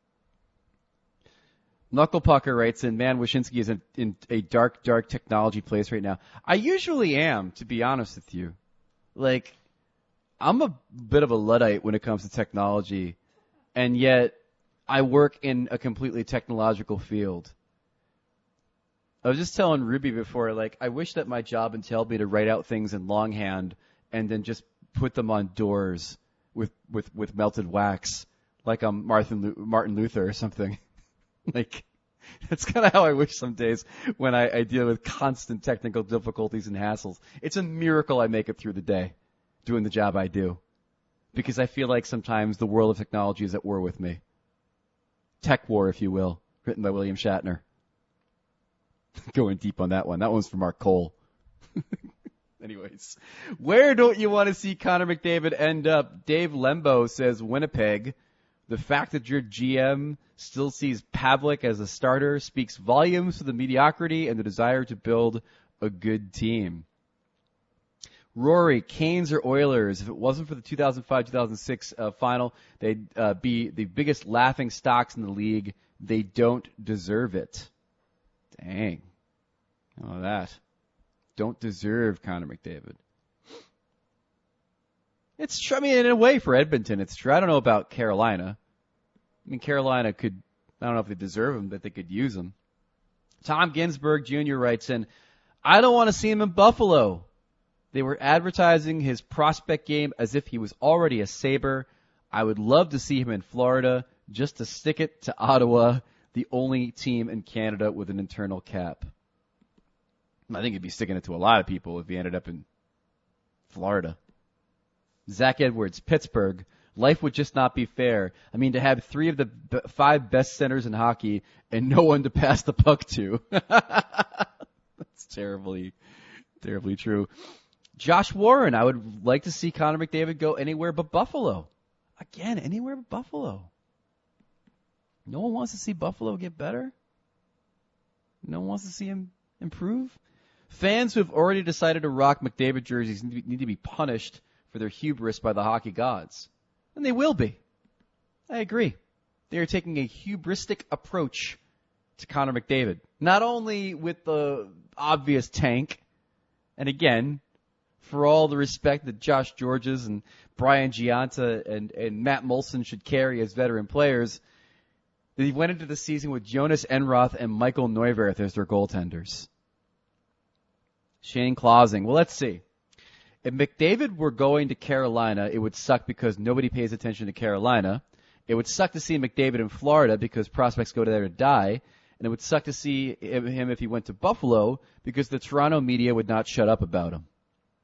Knuckle Pucker writes in, man, Wyshynski is in, in a dark, dark technology place right now. I usually am, to be honest with you. Like, I'm a bit of a Luddite when it comes to technology, and yet I work in a completely technological field. I was just telling Ruby before, like, I wish that my job entailed me to write out things in longhand and then just put them on doors with, with, with melted wax, like I'm Martin, Martin Luther or something. Like, that's kind of how I wish some days when I, I deal with constant technical difficulties and hassles. It's a miracle I make it through the day doing the job I do, because I feel like sometimes the world of technology is at war with me. Tech War, if you will, written by William Shatner. Going deep on that one. That one's from Mark Cole. Anyways, where don't you want to see Connor McDavid end up? Dave Lembo says Winnipeg. The fact that your G M still sees Pavlik as a starter speaks volumes to the mediocrity and the desire to build a good team. Rory, Canes or Oilers? If it wasn't for the two thousand five two thousand six uh, final, they'd uh, be the biggest laughing stocks in the league. They don't deserve it. Dang. Oh, that. Don't deserve Connor McDavid. It's true. I mean, in a way for Edmonton, it's true. I don't know about Carolina. I mean, Carolina could, I don't know if they deserve him, but they could use him. Tom Ginsberg Junior writes in, I don't want to see him in Buffalo. They were advertising his prospect game as if he was already a Sabre. I would love to see him in Florida just to stick it to Ottawa, the only team in Canada with an internal cap. I think he'd be sticking it to a lot of people if he ended up in Florida. Zach Edwards, Pittsburgh. Life would just not be fair. I mean, to have three of the b- five best centers in hockey and no one to pass the puck to. That's terribly, terribly true. Josh Warren, I would like to see Connor McDavid go anywhere but Buffalo. Again, anywhere but Buffalo. No one wants to see Buffalo get better. No one wants to see him improve. Fans who have already decided to rock McDavid jerseys need to be, need to be punished for their hubris by the hockey gods. And they will be. I agree. They are taking a hubristic approach to Connor McDavid. Not only with the obvious tank, and again, for all the respect that Josh Georges and Brian Gianta and, and Matt Molson should carry as veteran players, they went into the season with Jonas Enroth and Michael Neuwirth as their goaltenders. Shane Clausing. Well, let's see. If McDavid were going to Carolina, it would suck because nobody pays attention to Carolina. It would suck to see McDavid in Florida because prospects go there to die. And it would suck to see him if he went to Buffalo because the Toronto media would not shut up about him.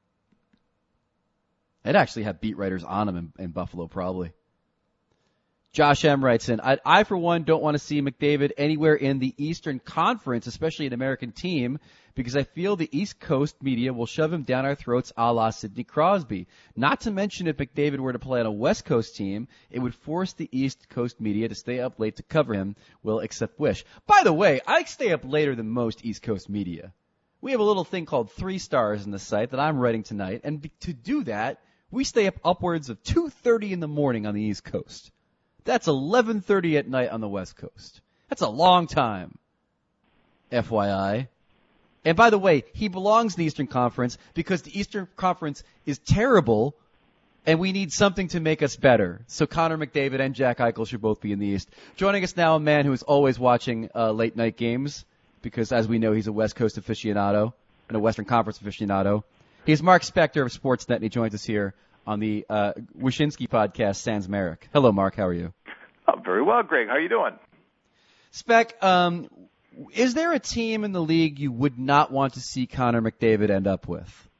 I'd actually have beat writers on him in, in Buffalo, probably. Josh M. writes in, I, I, for one, don't want to see McDavid anywhere in the Eastern Conference, especially an American team, because I feel the East Coast media will shove him down our throats a la Sidney Crosby. Not to mention if McDavid were to play on a West Coast team, it would force the East Coast media to stay up late to cover him, will accept wish. By the way, I stay up later than most East Coast media. We have a little thing called Three Stars in the site that I'm writing tonight, and to do that, we stay up upwards of two thirty in the morning on the East Coast. That's eleven thirty at night on the West Coast. That's a long time, F Y I. And by the way, he belongs in the Eastern Conference because the Eastern Conference is terrible, and we need something to make us better. So Connor McDavid and Jack Eichel should both be in the East. Joining us now, a man who is always watching uh, late-night games, because as we know, he's a West Coast aficionado and a Western Conference aficionado. He's Mark Spector of Sportsnet, and he joins us here on the uh, Wyshynski podcast, Sans Merrick. Hello, Mark. How are you? Oh, very well, Greg. How are you doing? Spec, um, is there a team in the league you would not want to see Connor McDavid end up with?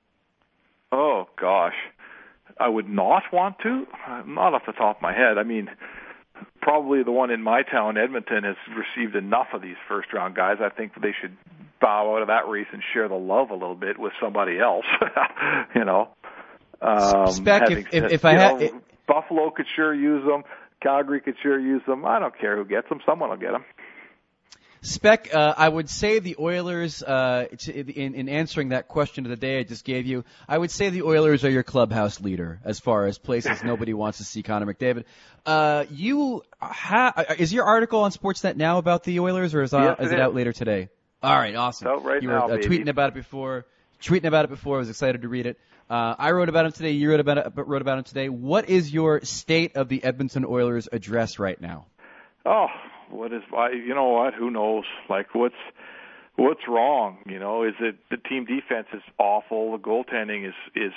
Oh, gosh. I would not want to? Not off the top of my head. I mean, probably the one in my town, Edmonton, has received enough of these first-round guys. I think they should bow out of that race and share the love a little bit with somebody else, you know. Um, Spec, if, if, if I had... Buffalo could sure use them. Calgary could sure use them. I don't care who gets them. Someone will get them. Spec, uh, I would say the Oilers, uh, in, in answering that question of the day I just gave you, I would say the Oilers are your clubhouse leader as far as places nobody wants to see Connor McDavid. Uh, you ha- is your article on Sportsnet now about the Oilers, or is, uh, yes, is it, it is. out later today? All right, awesome. It's out right you now, were uh, tweeting about it before. Tweeting about it before. I was excited to read it. Uh, I wrote about him today. You wrote about it, wrote about him today. What is your state of the Edmonton Oilers address right now? Oh, what is, you know what, who knows? Like, what's what's wrong? You know, is it the team defense is awful, the goaltending is, is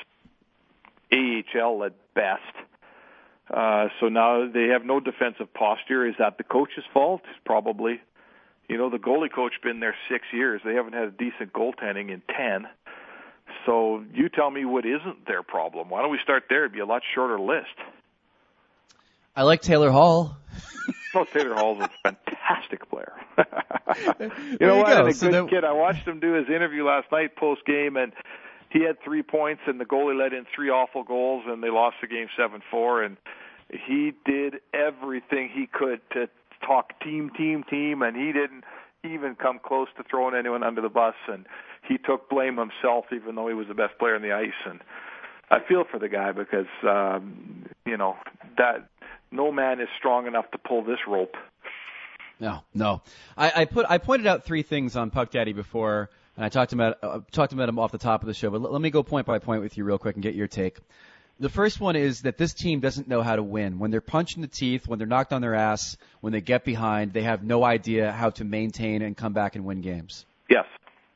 A H L at best. Uh, so now they have no defensive posture. Is that the coach's fault? Probably. You know, the goalie coach been there six years. They haven't had a decent goaltending in ten. So you tell me what isn't their problem. Why don't we start there? It'd be a lot shorter list. I like Taylor Hall. Oh, Taylor Hall's a fantastic player. you there know you what? Go. And a so good that... kid. I watched him do his interview last night post game, and he had three points, and the goalie let in three awful goals, and they lost the game seven four. And he did everything he could to talk team, team, team, and he didn't even come close to throwing anyone under the bus. And he took blame himself, even though he was the best player on the ice. And I feel for the guy because, um, you know, that no man is strong enough to pull this rope. No, no. I, I put I pointed out three things on Puck Daddy before, and I talked about uh, talked about them off the top of the show. But l- let me go point by point with you real quick and get your take. The first one is that this team doesn't know how to win. When they're punched in the teeth, when they're knocked on their ass, when they get behind, they have no idea how to maintain and come back and win games. Yes.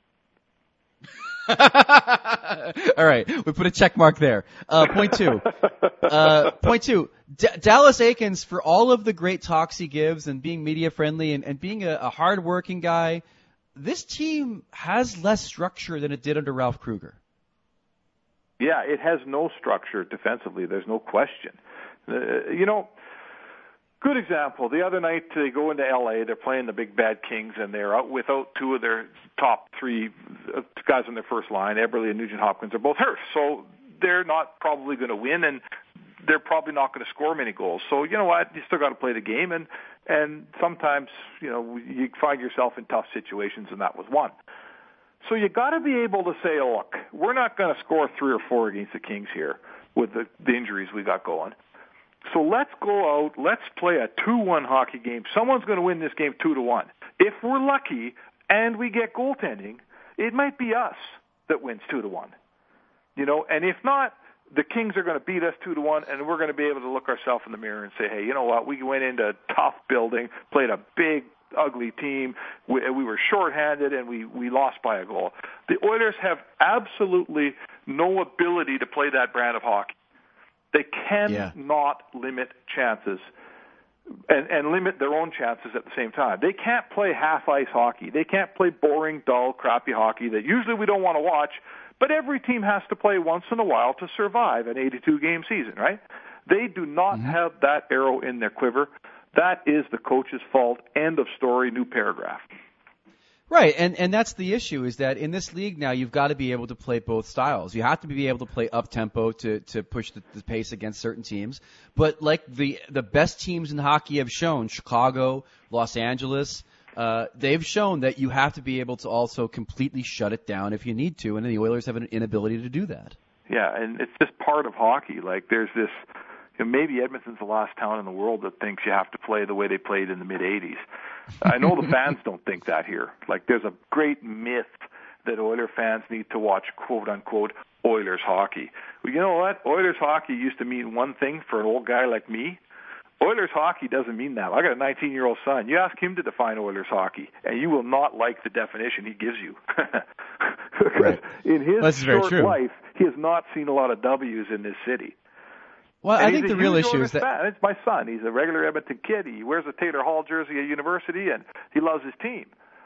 All right, we put a check mark there. Uh, point two. Uh, point two. D- Dallas Eakins, for all of the great talks he gives and being media friendly and, and being a, a hard-working guy, this team has less structure than it did under Ralph Kruger. Yeah, it has no structure defensively. There's no question. Uh, you know, good example. The other night they go into L A. They're playing the Big Bad Kings, and they're out without two of their top three guys on their first line. Eberle and Nugent Hopkins are both hurt, so they're not probably going to win, and they're probably not going to score many goals. So you know what? You still got to play the game, and and sometimes you know you find yourself in tough situations, and that was one. So you got to be able to say, look, we're not going to score three or four against the Kings here with the, the injuries we got going. So let's go out, let's play a two one hockey game. Someone's going to win this game two to one. If we're lucky and we get goaltending, it might be us that wins two to one. You know, and if not, the Kings are going to beat us two to one, and we're going to be able to look ourselves in the mirror and say, hey, you know what? We went into a tough building, played a big, ugly team. We, we were shorthanded, and we, we lost by a goal. The Oilers have absolutely no ability to play that brand of hockey. They cannot yeah. limit chances and, and limit their own chances at the same time. They can't play half-ice hockey. They can't play boring, dull, crappy hockey that usually we don't want to watch, but every team has to play once in a while to survive an eighty-two game season, right? They do not mm-hmm. have that arrow in their quiver. That is the coach's fault. End of story, new paragraph. Right, and, and that's the issue, is that in this league now you've got to be able to play both styles. You have to be able to play up-tempo to, to push the, the pace against certain teams. But like the the best teams in hockey have shown, Chicago, Los Angeles, uh, they've shown that you have to be able to also completely shut it down if you need to, and the Oilers have an inability to do that. Yeah, and it's just part of hockey. Like there's this, you know, maybe Edmonton's the last town in the world that thinks you have to play the way they played in the mid-eighties. I know the fans don't think that here. Like, there's a great myth that Oiler fans need to watch, quote-unquote, Oilers hockey. Well, you know what? Oilers hockey used to mean one thing for an old guy like me. Oilers hockey doesn't mean that. I got a nineteen-year-old son. You ask him to define Oilers hockey, and you will not like the definition he gives you. Because right. in his That's short life, he has not seen a lot of W's in this city. Well, and I think the real issue Oilers is that fan. It's my son. He's a regular Edmonton kid. He wears a Taylor Hall jersey at university, and he loves his team.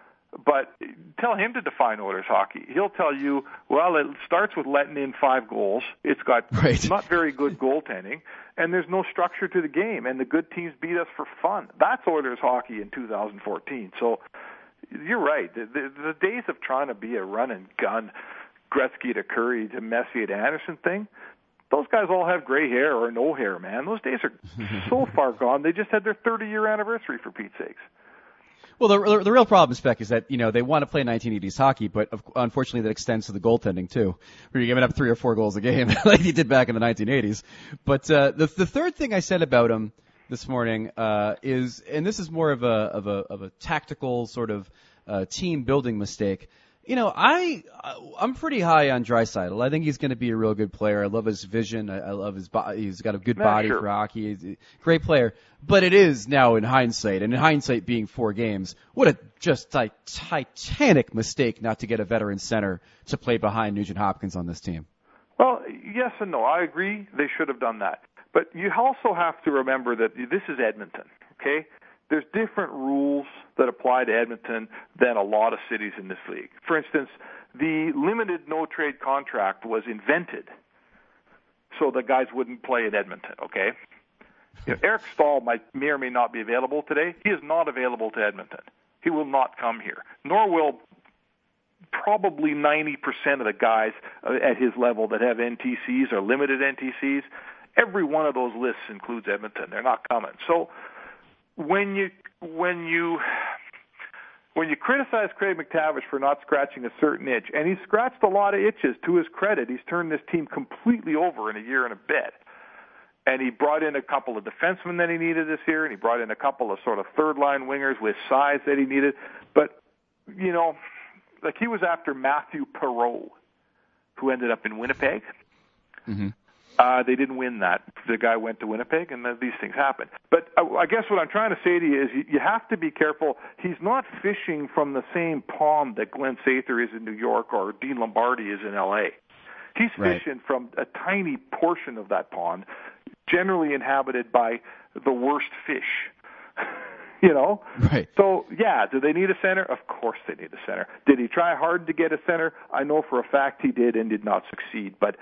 But tell him to define Oilers hockey. He'll tell you, well, it starts with letting in five goals. It's got right. not very good goaltending, and there's no structure to the game, and the good teams beat us for fun. That's Oilers hockey in two thousand fourteen. So you're right. The, the, the days of trying to be a run-and-gun Gretzky to Curry to Messier to Anderson thing, those guys all have gray hair or no hair, man. Those days are so far gone. They just had their thirty-year anniversary, for Pete's sakes. Well, the, the real problem, Spec, is that, you know, they want to play nineteen eighties hockey, but unfortunately that extends to the goaltending, too, where you're giving up three or four goals a game like he did back in the nineteen eighties. But uh, the, the third thing I said about him this morning uh, is, and this is more of a, of a, of a tactical sort of uh, team-building mistake. You know, I, I'm pretty high on Draisaitl. I think he's going to be a real good player. I love his vision. I, I love his body. He's got a good yeah, body sure. for hockey. He's a great player. But it is now in hindsight, and in hindsight being four games, what a just a titanic mistake not to get a veteran center to play behind Nugent Hopkins on this team. Well, yes and no. I agree they should have done that. But you also have to remember that this is Edmonton, okay? There's different rules that apply to Edmonton than a lot of cities in this league. For instance, the limited no-trade contract was invented so the guys wouldn't play in Edmonton, okay? You know, Eric Stahl might, may or may not be available today. He is not available to Edmonton. He will not come here, nor will probably ninety percent of the guys at his level that have N T Cs or limited N T Cs. Every one of those lists includes Edmonton. They're not coming. So When you when you when you criticize Craig MacTavish for not scratching a certain itch, and he's scratched a lot of itches to his credit, he's turned this team completely over in a year and a bit. And he brought in a couple of defensemen that he needed this year, and he brought in a couple of sort of third-line wingers with size that he needed. But, you know, like he was after Matthew Perreault, who ended up in Winnipeg. Mm-hmm. Uh, they didn't win that. The guy went to Winnipeg, and these things happen. But I, I guess what I'm trying to say to you is you, you have to be careful. He's not fishing from the same pond that Glenn Sather is in New York or Dean Lombardi is in L A. He's right. fishing from a tiny portion of that pond, generally inhabited by the worst fish. You know? Right. So, yeah, do they need a center? Of course they need a center. Did he try hard to get a center? I know for a fact he did and did not succeed. But,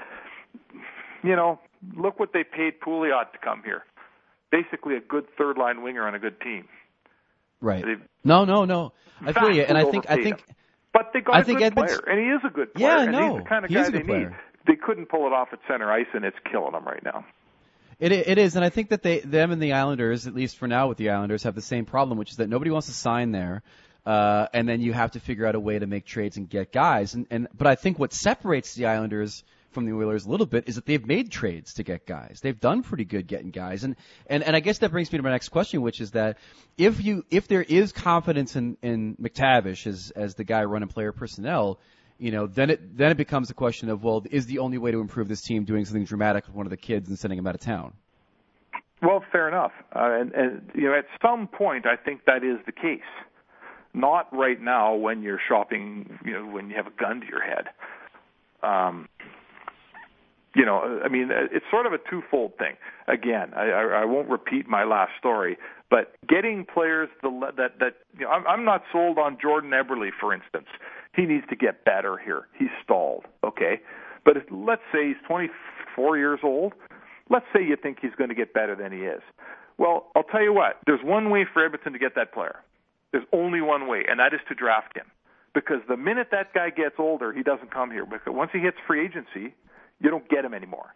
you know, look what they paid Pouliot to come here. Basically a good third-line winger on a good team. Right. They've no, no, no. I feel you. And I think, I think, him. But they got I a think good Edmonds, player, and he is a good player. Yeah, and no, he's the kind of he's guy a good they player. need. They couldn't pull it off at center ice, and it's killing them right now. It it is, and I think that they, them and the Islanders, at least for now with the Islanders, have the same problem, which is that nobody wants to sign there, uh, and then you have to figure out a way to make trades and get guys. And, and but I think what separates the Islanders from the Oilers a little bit is that they've made trades to get guys. They've done pretty good getting guys, and and and I guess that brings me to my next question, which is that if you if there is confidence in in MacTavish as as the guy running player personnel, you know, then it then it becomes a question of, well, is the only way to improve this team doing something dramatic with one of the kids and sending him out of town? Well, fair enough. Uh, and, and, you know, at some point, I think that is the case. Not right now when you're shopping, you know, when you have a gun to your head. Um, you know, I mean, it's sort of a twofold thing. Again, I, I, I won't repeat my last story, but getting players the, that, that, you know, I'm, I'm not sold on Jordan Eberle, for instance. He needs to get better here. He's stalled, okay? But if, let's say he's twenty-four years old, Let's say you think he's going to get better than he is. Well, I'll tell you what, there's one way for Edmonton to get that player. There's only one way, and that is to draft him. Because the minute that guy gets older, he doesn't come here. Because once he hits free agency, you don't get him anymore.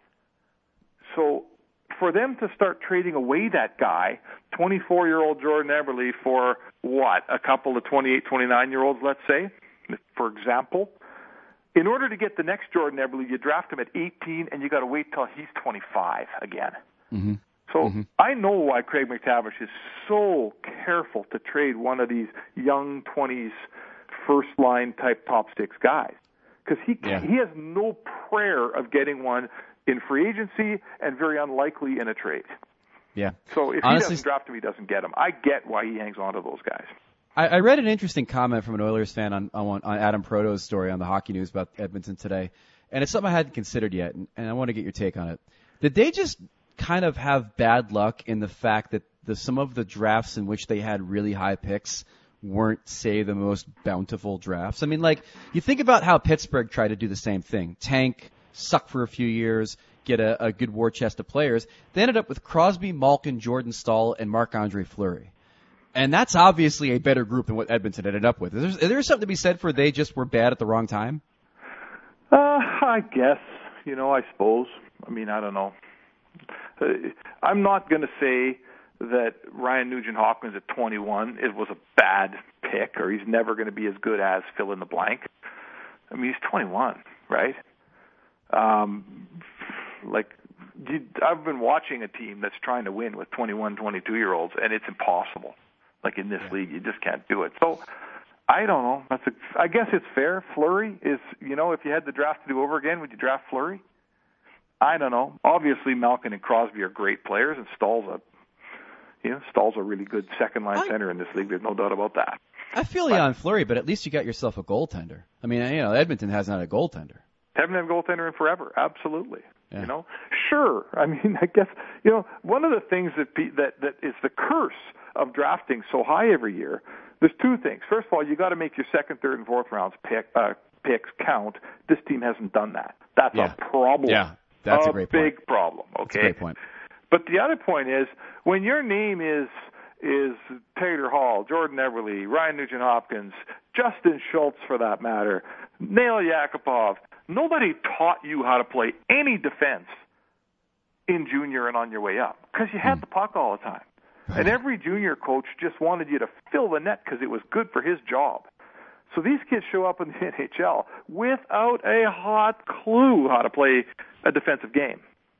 So for them to start trading away that guy, twenty-four-year-old Jordan Eberle, for what, a couple of twenty-eight, twenty-nine-year-olds, let's say, for example, in order to get the next Jordan Eberle, you draft him at eighteen, and you got to wait till he's twenty-five again. Mm-hmm. So mm-hmm. I know why Craig McTavish is so careful to trade one of these young twenties, first-line type top six guys, because he yeah. he has no prayer of getting one in free agency and very unlikely in a trade. Yeah. So if Honestly, he doesn't draft him, he doesn't get him. I get why he hangs on to those guys. I, I read an interesting comment from an Oilers fan on, on, on Adam Proto's story on the Hockey News about Edmonton today, and it's something I hadn't considered yet, and, and I want to get your take on it. Did they just kind of have bad luck in the fact that the, some of the drafts in which they had really high picks weren't, say, the most bountiful drafts? I mean, like, you think about how Pittsburgh tried to do the same thing. Tank, suck for a few years, get a, a good war chest of players. They ended up with Crosby, Malkin, Jordan Staal, and Marc-Andre Fleury. And that's obviously a better group than what Edmonton ended up with. Is there, is there something to be said for they just were bad at the wrong time? Uh, I guess. You know, I suppose. I mean, I don't know. Uh, I'm not going to say that Ryan Nugent-Hopkins at twenty-one, it was a bad pick, or he's never going to be as good as fill in the blank. I mean, he's twenty-one, right? Um, like, you, I've been watching a team that's trying to win with twenty-one, twenty-two-year-olds, and it's impossible. Like, in this yeah. league, you just can't do it. So, I don't know. That's a, I guess it's fair. Fleury is, you know, if you had the draft to do over again, would you draft Fleury? I don't know. Obviously, Malkin and Crosby are great players, and Stahl's a, you know, Stahl's a really good second-line I, center in this league. There's no doubt about that. I feel you on Fleury, but at least you got yourself a goaltender. I mean, you know, Edmonton hasn't had a goaltender. Haven't had a goaltender in forever. Absolutely. Yeah. You know, sure. I mean, I guess, you know, one of the things that that that is the curse of drafting so high every year. There's two things. First of all, you got to make your second, third, and fourth rounds pick uh, picks count. This team hasn't done that. That's yeah. a problem. Yeah, that's a, a great big point. problem. Okay, that's a great point. But the other point is when your name is is Taylor Hall, Jordan Eberle, Ryan Nugent-Hopkins, Justin Schultz, for that matter, Nail Yakupov. Nobody taught you how to play any defense in junior and on your way up because you had mm. the puck all the time. Right. And every junior coach just wanted you to fill the net because it was good for his job. So these kids show up in the N H L without a hot clue how to play a defensive game.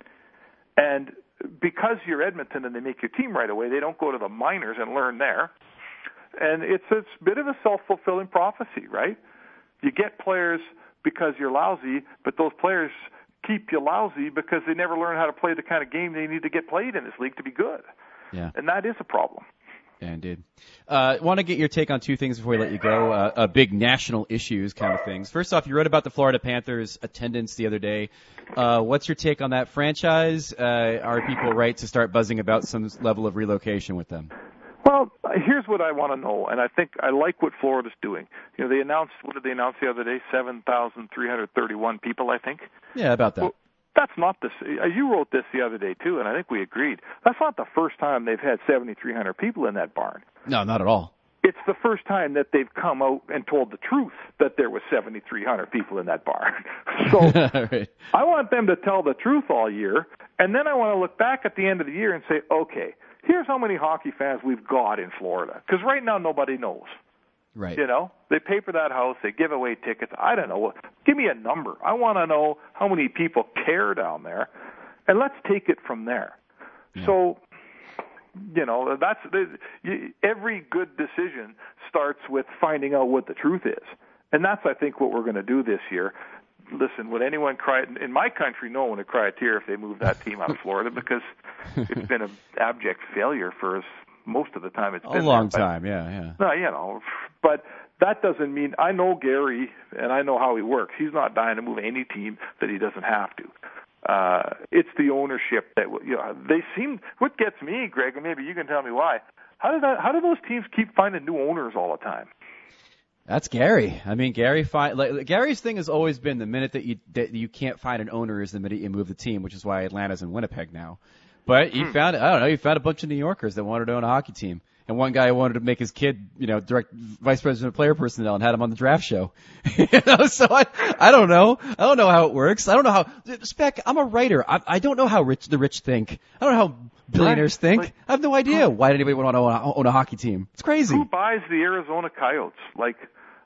And because you're Edmonton and they make your team right away, they don't go to the minors and learn there. And it's, it's a bit of a self-fulfilling prophecy, right? You get players because you're lousy, but those players keep you lousy because they never learn how to play the kind of game they need to get played in this league to be good. Yeah. And that is a problem. Yeah, indeed. I uh, want to get your take on two things before we let you go, uh, uh, big national issues kind of things. First off, you wrote about the Florida Panthers' attendance the other day. Uh, what's your take on that franchise? Uh, are people right to start buzzing about some level of relocation with them? Well, here's what I want to know, and I think I like what Florida's doing. You know, they announced, what did they announce the other day? seven thousand three hundred thirty-one people, I think. Yeah, about that. Well, that's not the, you wrote this the other day too, and I think we agreed. That's not the first time they've had seventy-three hundred people in that barn. No, not at all. It's the first time that they've come out and told the truth that there was seventy-three hundred people in that barn. So right. I want them to tell the truth all year, and then I want to look back at the end of the year and say, okay, here's how many hockey fans we've got in Florida. Because right now nobody knows. Right. You know, they pay for that house, they give away tickets. I don't know. Give me a number. I want to know how many people care down there, and let's take it from there. Yeah. So, you know, that's every good decision starts with finding out what the truth is, and that's, I think, what we're going to do this year. Listen, would anyone cry in my country? No one would cry a tear if they moved that team out of Florida because it's been an abject failure for us most of the time. It's been a long there, time, but, yeah, yeah. No, you know, but that doesn't mean I know Gary and I know how he works. He's not dying to move any team that he doesn't have to. Uh, it's the ownership that you know they seem. What gets me, Greg, and maybe you can tell me why. How do that? How do those teams keep finding new owners all the time? That's Gary. I mean, Gary. Find, like, Gary's thing has always been the minute that you that you can't find an owner is the minute you move the team, which is why Atlanta's in Winnipeg now. But he hmm. found, I don't know, he found a bunch of New Yorkers that wanted to own a hockey team, and one guy wanted to make his kid, you know, direct vice president of player personnel, and had him on the draft show. you know, so I, I don't know, I don't know how it works. I don't know how. Spec, I'm a writer. I, I don't know how rich the rich think. I don't know how billionaires think. Like, I have no idea why did anybody want to own a, own a hockey team. It's crazy. Who buys the Arizona Coyotes? Like.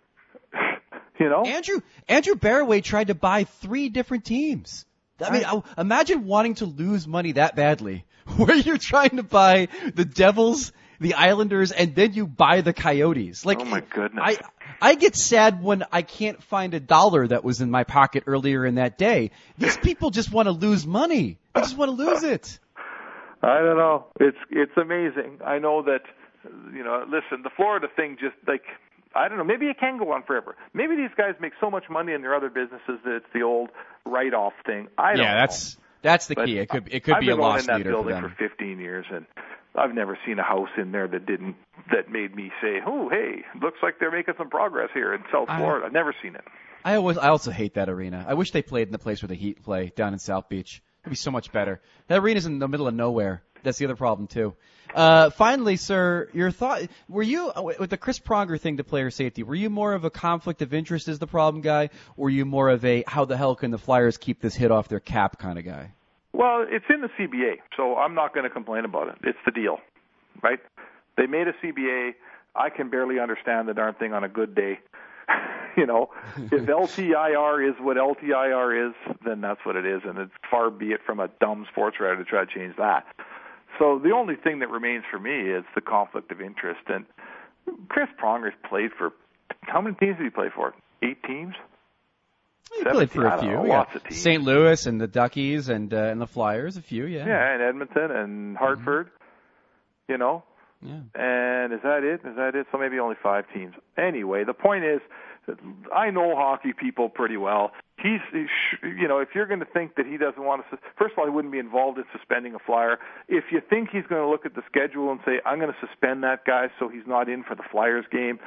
You know, Andrew Andrew Barroway tried to buy three different teams. I mean, I, imagine wanting to lose money that badly, where you're trying to buy the Devils, the Islanders, and then you buy the Coyotes. Like, oh my goodness! I I get sad when I can't find a dollar that was in my pocket earlier in that day. These people just want to lose money. They just want to lose it. I don't know. It's it's amazing. I know that. You know, listen, the Florida thing just like. I don't know. Maybe it can go on forever. Maybe these guys make so much money in their other businesses that it's the old write-off thing. I don't yeah, know. that's that's the but key. It could it could I've be a loss leader for them. I've been in that building for, for fifteen years, and I've never seen a house in there that didn't that made me say, "Oh, hey, looks like they're making some progress here in South Florida." I, I've never seen it. I always I also hate that arena. I wish they played in the place where the Heat play down in South Beach. It'd be so much better. That arena's in the middle of nowhere. That's the other problem too. Uh, finally, sir, your thought, were you, with the Chris Pronger thing to player safety, were you more of a conflict of interest as the problem guy, or were you more of a how the hell can the Flyers keep this hit off their cap kind of guy? Well, it's in the C B A, so I'm not going to complain about it. It's the deal, right? They made a C B A. I can barely understand the darn thing on a good day. You know, if L T I R is what L T I R is, then that's what it is, and it's far be it from a dumb sports writer to try to change that. So the only thing that remains for me is the conflict of interest. And Chris Pronger's played for, how many teams did he play for? Eight teams? He played for a few, know, yeah. Lots of teams. Saint Louis and the Duckies and uh, and the Flyers, a few, yeah. Yeah, and Edmonton and Hartford, mm-hmm. you know. Yeah. And is that it? Is that it? So maybe only five teams. Anyway, the point is, I know hockey people pretty well. He's, you know, if you're going to think that he doesn't want to, first of all, he wouldn't be involved in suspending a Flyer. If you think he's going to look at the schedule and say, I'm going to suspend that guy so he's not in for the Flyers game,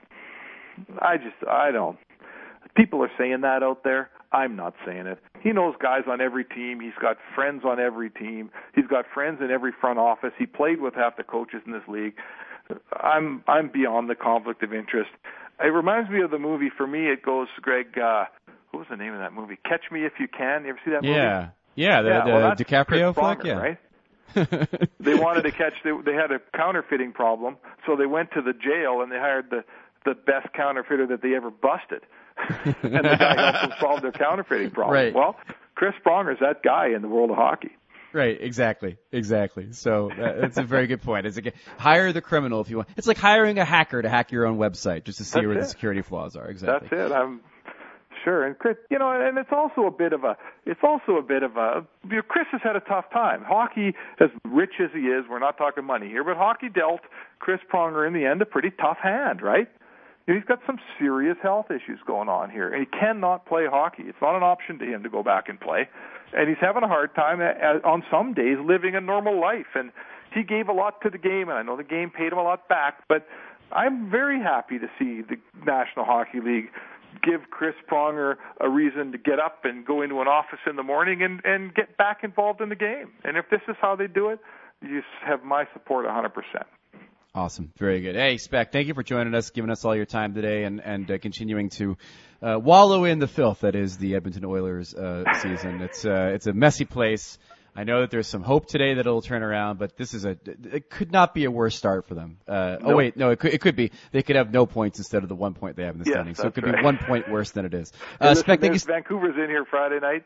I just, I don't. People are saying that out there. I'm not saying it. He knows guys on every team. He's got friends on every team. He's got friends in every front office. He played with half the coaches in this league. I'm, I'm beyond the conflict of interest. It reminds me of the movie. For me, it goes, Greg, uh, what was the name of that movie? Catch Me If You Can. You ever see that movie? Yeah. Yeah, the, yeah, the well, DiCaprio flick, yeah. Right? They wanted to catch, they, they had a counterfeiting problem, so they went to the jail and they hired the, the best counterfeiter that they ever busted. And the guy helped them solve their counterfeiting problem. Right. Well, Chris Pronger's that guy in the world of hockey. Right, exactly, exactly. So that, that's a very good point. It's like, hire the criminal if you want. It's like hiring a hacker to hack your own website just to see that's where it. the security flaws are. Exactly. That's it. I'm sure. And Chris, you know, and it's also a bit of a, it's also a bit of a, you know, Chris has had a tough time. Hockey, as rich as he is, we're not talking money here, but hockey dealt Chris Pronger in the end a pretty tough hand, right? You know, he's got some serious health issues going on here, and he cannot play hockey. It's not an option to him to go back and play. And he's having a hard time at, at, on some days living a normal life. And he gave a lot to the game, and I know the game paid him a lot back, but I'm very happy to see the National Hockey League give Chris Pronger a reason to get up and go into an office in the morning and, and get back involved in the game. And if this is how they do it, you have my support one hundred percent. Awesome. Very good. Hey, Spec, thank you for joining us, giving us all your time today, and, and uh, continuing to uh, wallow in the filth that is the Edmonton Oilers uh, season. It's uh, it's a messy place. I know that there's some hope today that it'll turn around, but this is a it could not be a worse start for them. Uh, nope. Oh, wait, no, it could, it could be. They could have no points instead of the one point they have in the yes, standings, so it could right. be one point worse than it is. Uh, listen, Spec, thank you. Vancouver's in here Friday night,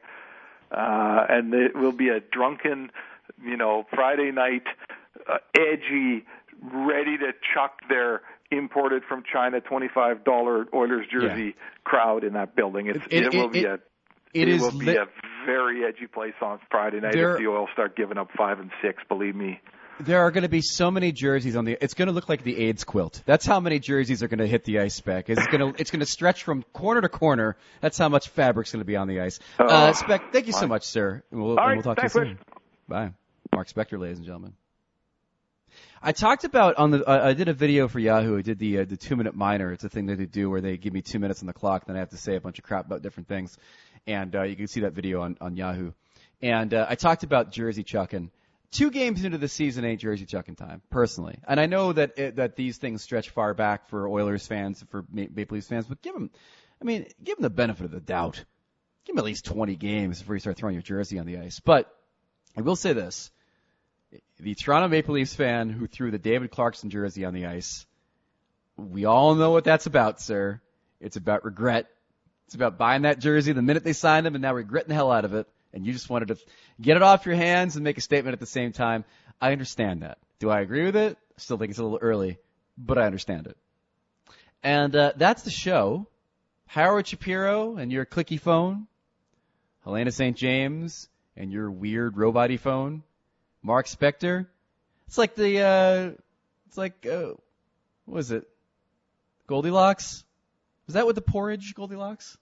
uh, and it will be a drunken, you know, Friday night, uh, edgy, ready to chuck their imported from China twenty-five dollars Oilers jersey yeah. crowd in that building. It's, it, it, it will be it, a it, it will be li- a very edgy place on Friday night there, if the Oils start giving up five and six. Believe me. There are going to be so many jerseys on the. It's going to look like the AIDS quilt. That's how many jerseys are going to hit the ice. Spec. It's going to. It's going to stretch from corner to corner. That's how much fabric's going to be on the ice. Uh, uh, Spec, thank you so much, sir. We'll, All right, we'll talk thanks, to you soon. Bye, Mark Spector, ladies and gentlemen. I talked about on the, uh, I did a video for Yahoo. I did the, uh, the two minute minor. It's a thing that they do where they give me two minutes on the clock, then I have to say a bunch of crap about different things. And, uh, you can see that video on, on Yahoo. And, uh, I talked about jersey chucking. Two games into the season ain't jersey chucking time, personally. And I know that, it, that these things stretch far back for Oilers fans, for Maple Leafs fans, but give them, I mean, give them the benefit of the doubt. Give them at least twenty games before you start throwing your jersey on the ice. But I will say this. The Toronto Maple Leafs fan who threw the David Clarkson jersey on the ice, we all know what that's about, sir. It's about regret. It's about buying that jersey the minute they signed him and now regretting the hell out of it. And you just wanted to get it off your hands and make a statement at the same time. I understand that. Do I agree with it? I still think it's a little early, but I understand it. And uh, that's the show. Howard Shapiro and your clicky phone. Helena Saint James and your weird robot-y phone. Mark Spector. It's like the, uh, it's like, uh, what was it? Goldilocks? Was that with the porridge, Goldilocks?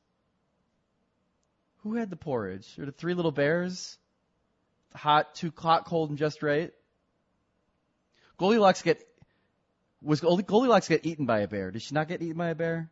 Who had the porridge? Or the Three Little Bears? Hot, too hot, cold, and just right? Goldilocks get, was Goldilocks get eaten by a bear? Did she not get eaten by a bear?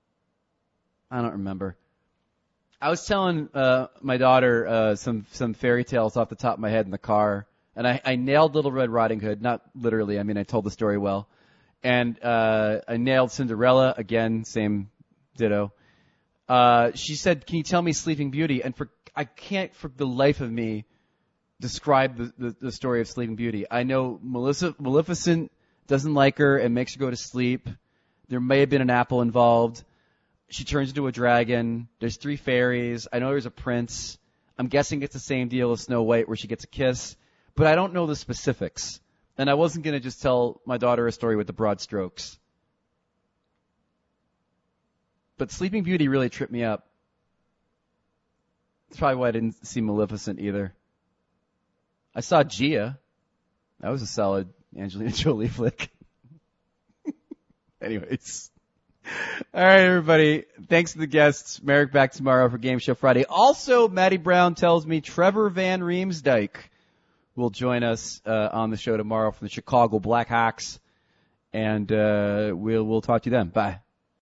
I don't remember. I was telling, uh, my daughter, uh, some, some fairy tales off the top of my head in the car. And I, I nailed Little Red Riding Hood, not literally, I mean, I told the story well. And, uh, I nailed Cinderella, again, same ditto. Uh, she said, can you tell me Sleeping Beauty? And for, I can't for the life of me describe the, the, the story of Sleeping Beauty. I know Melissa, Maleficent doesn't like her and makes her go to sleep. There may have been an apple involved. She turns into a dragon. There's three fairies. I know there's a prince. I'm guessing it's the same deal as Snow White where she gets a kiss. But I don't know the specifics. And I wasn't going to just tell my daughter a story with the broad strokes. But Sleeping Beauty really tripped me up. That's probably why I didn't see Maleficent either. I saw Gia. That was a solid Angelina Jolie flick. Anyways. All right, everybody. Thanks to the guests. Merrick back tomorrow for Game Show Friday. Also, Matty Brown tells me Trevor Van Riemsdyk will join us uh, on the show tomorrow from the Chicago Blackhawks, and uh, we'll we'll talk to you then. Bye.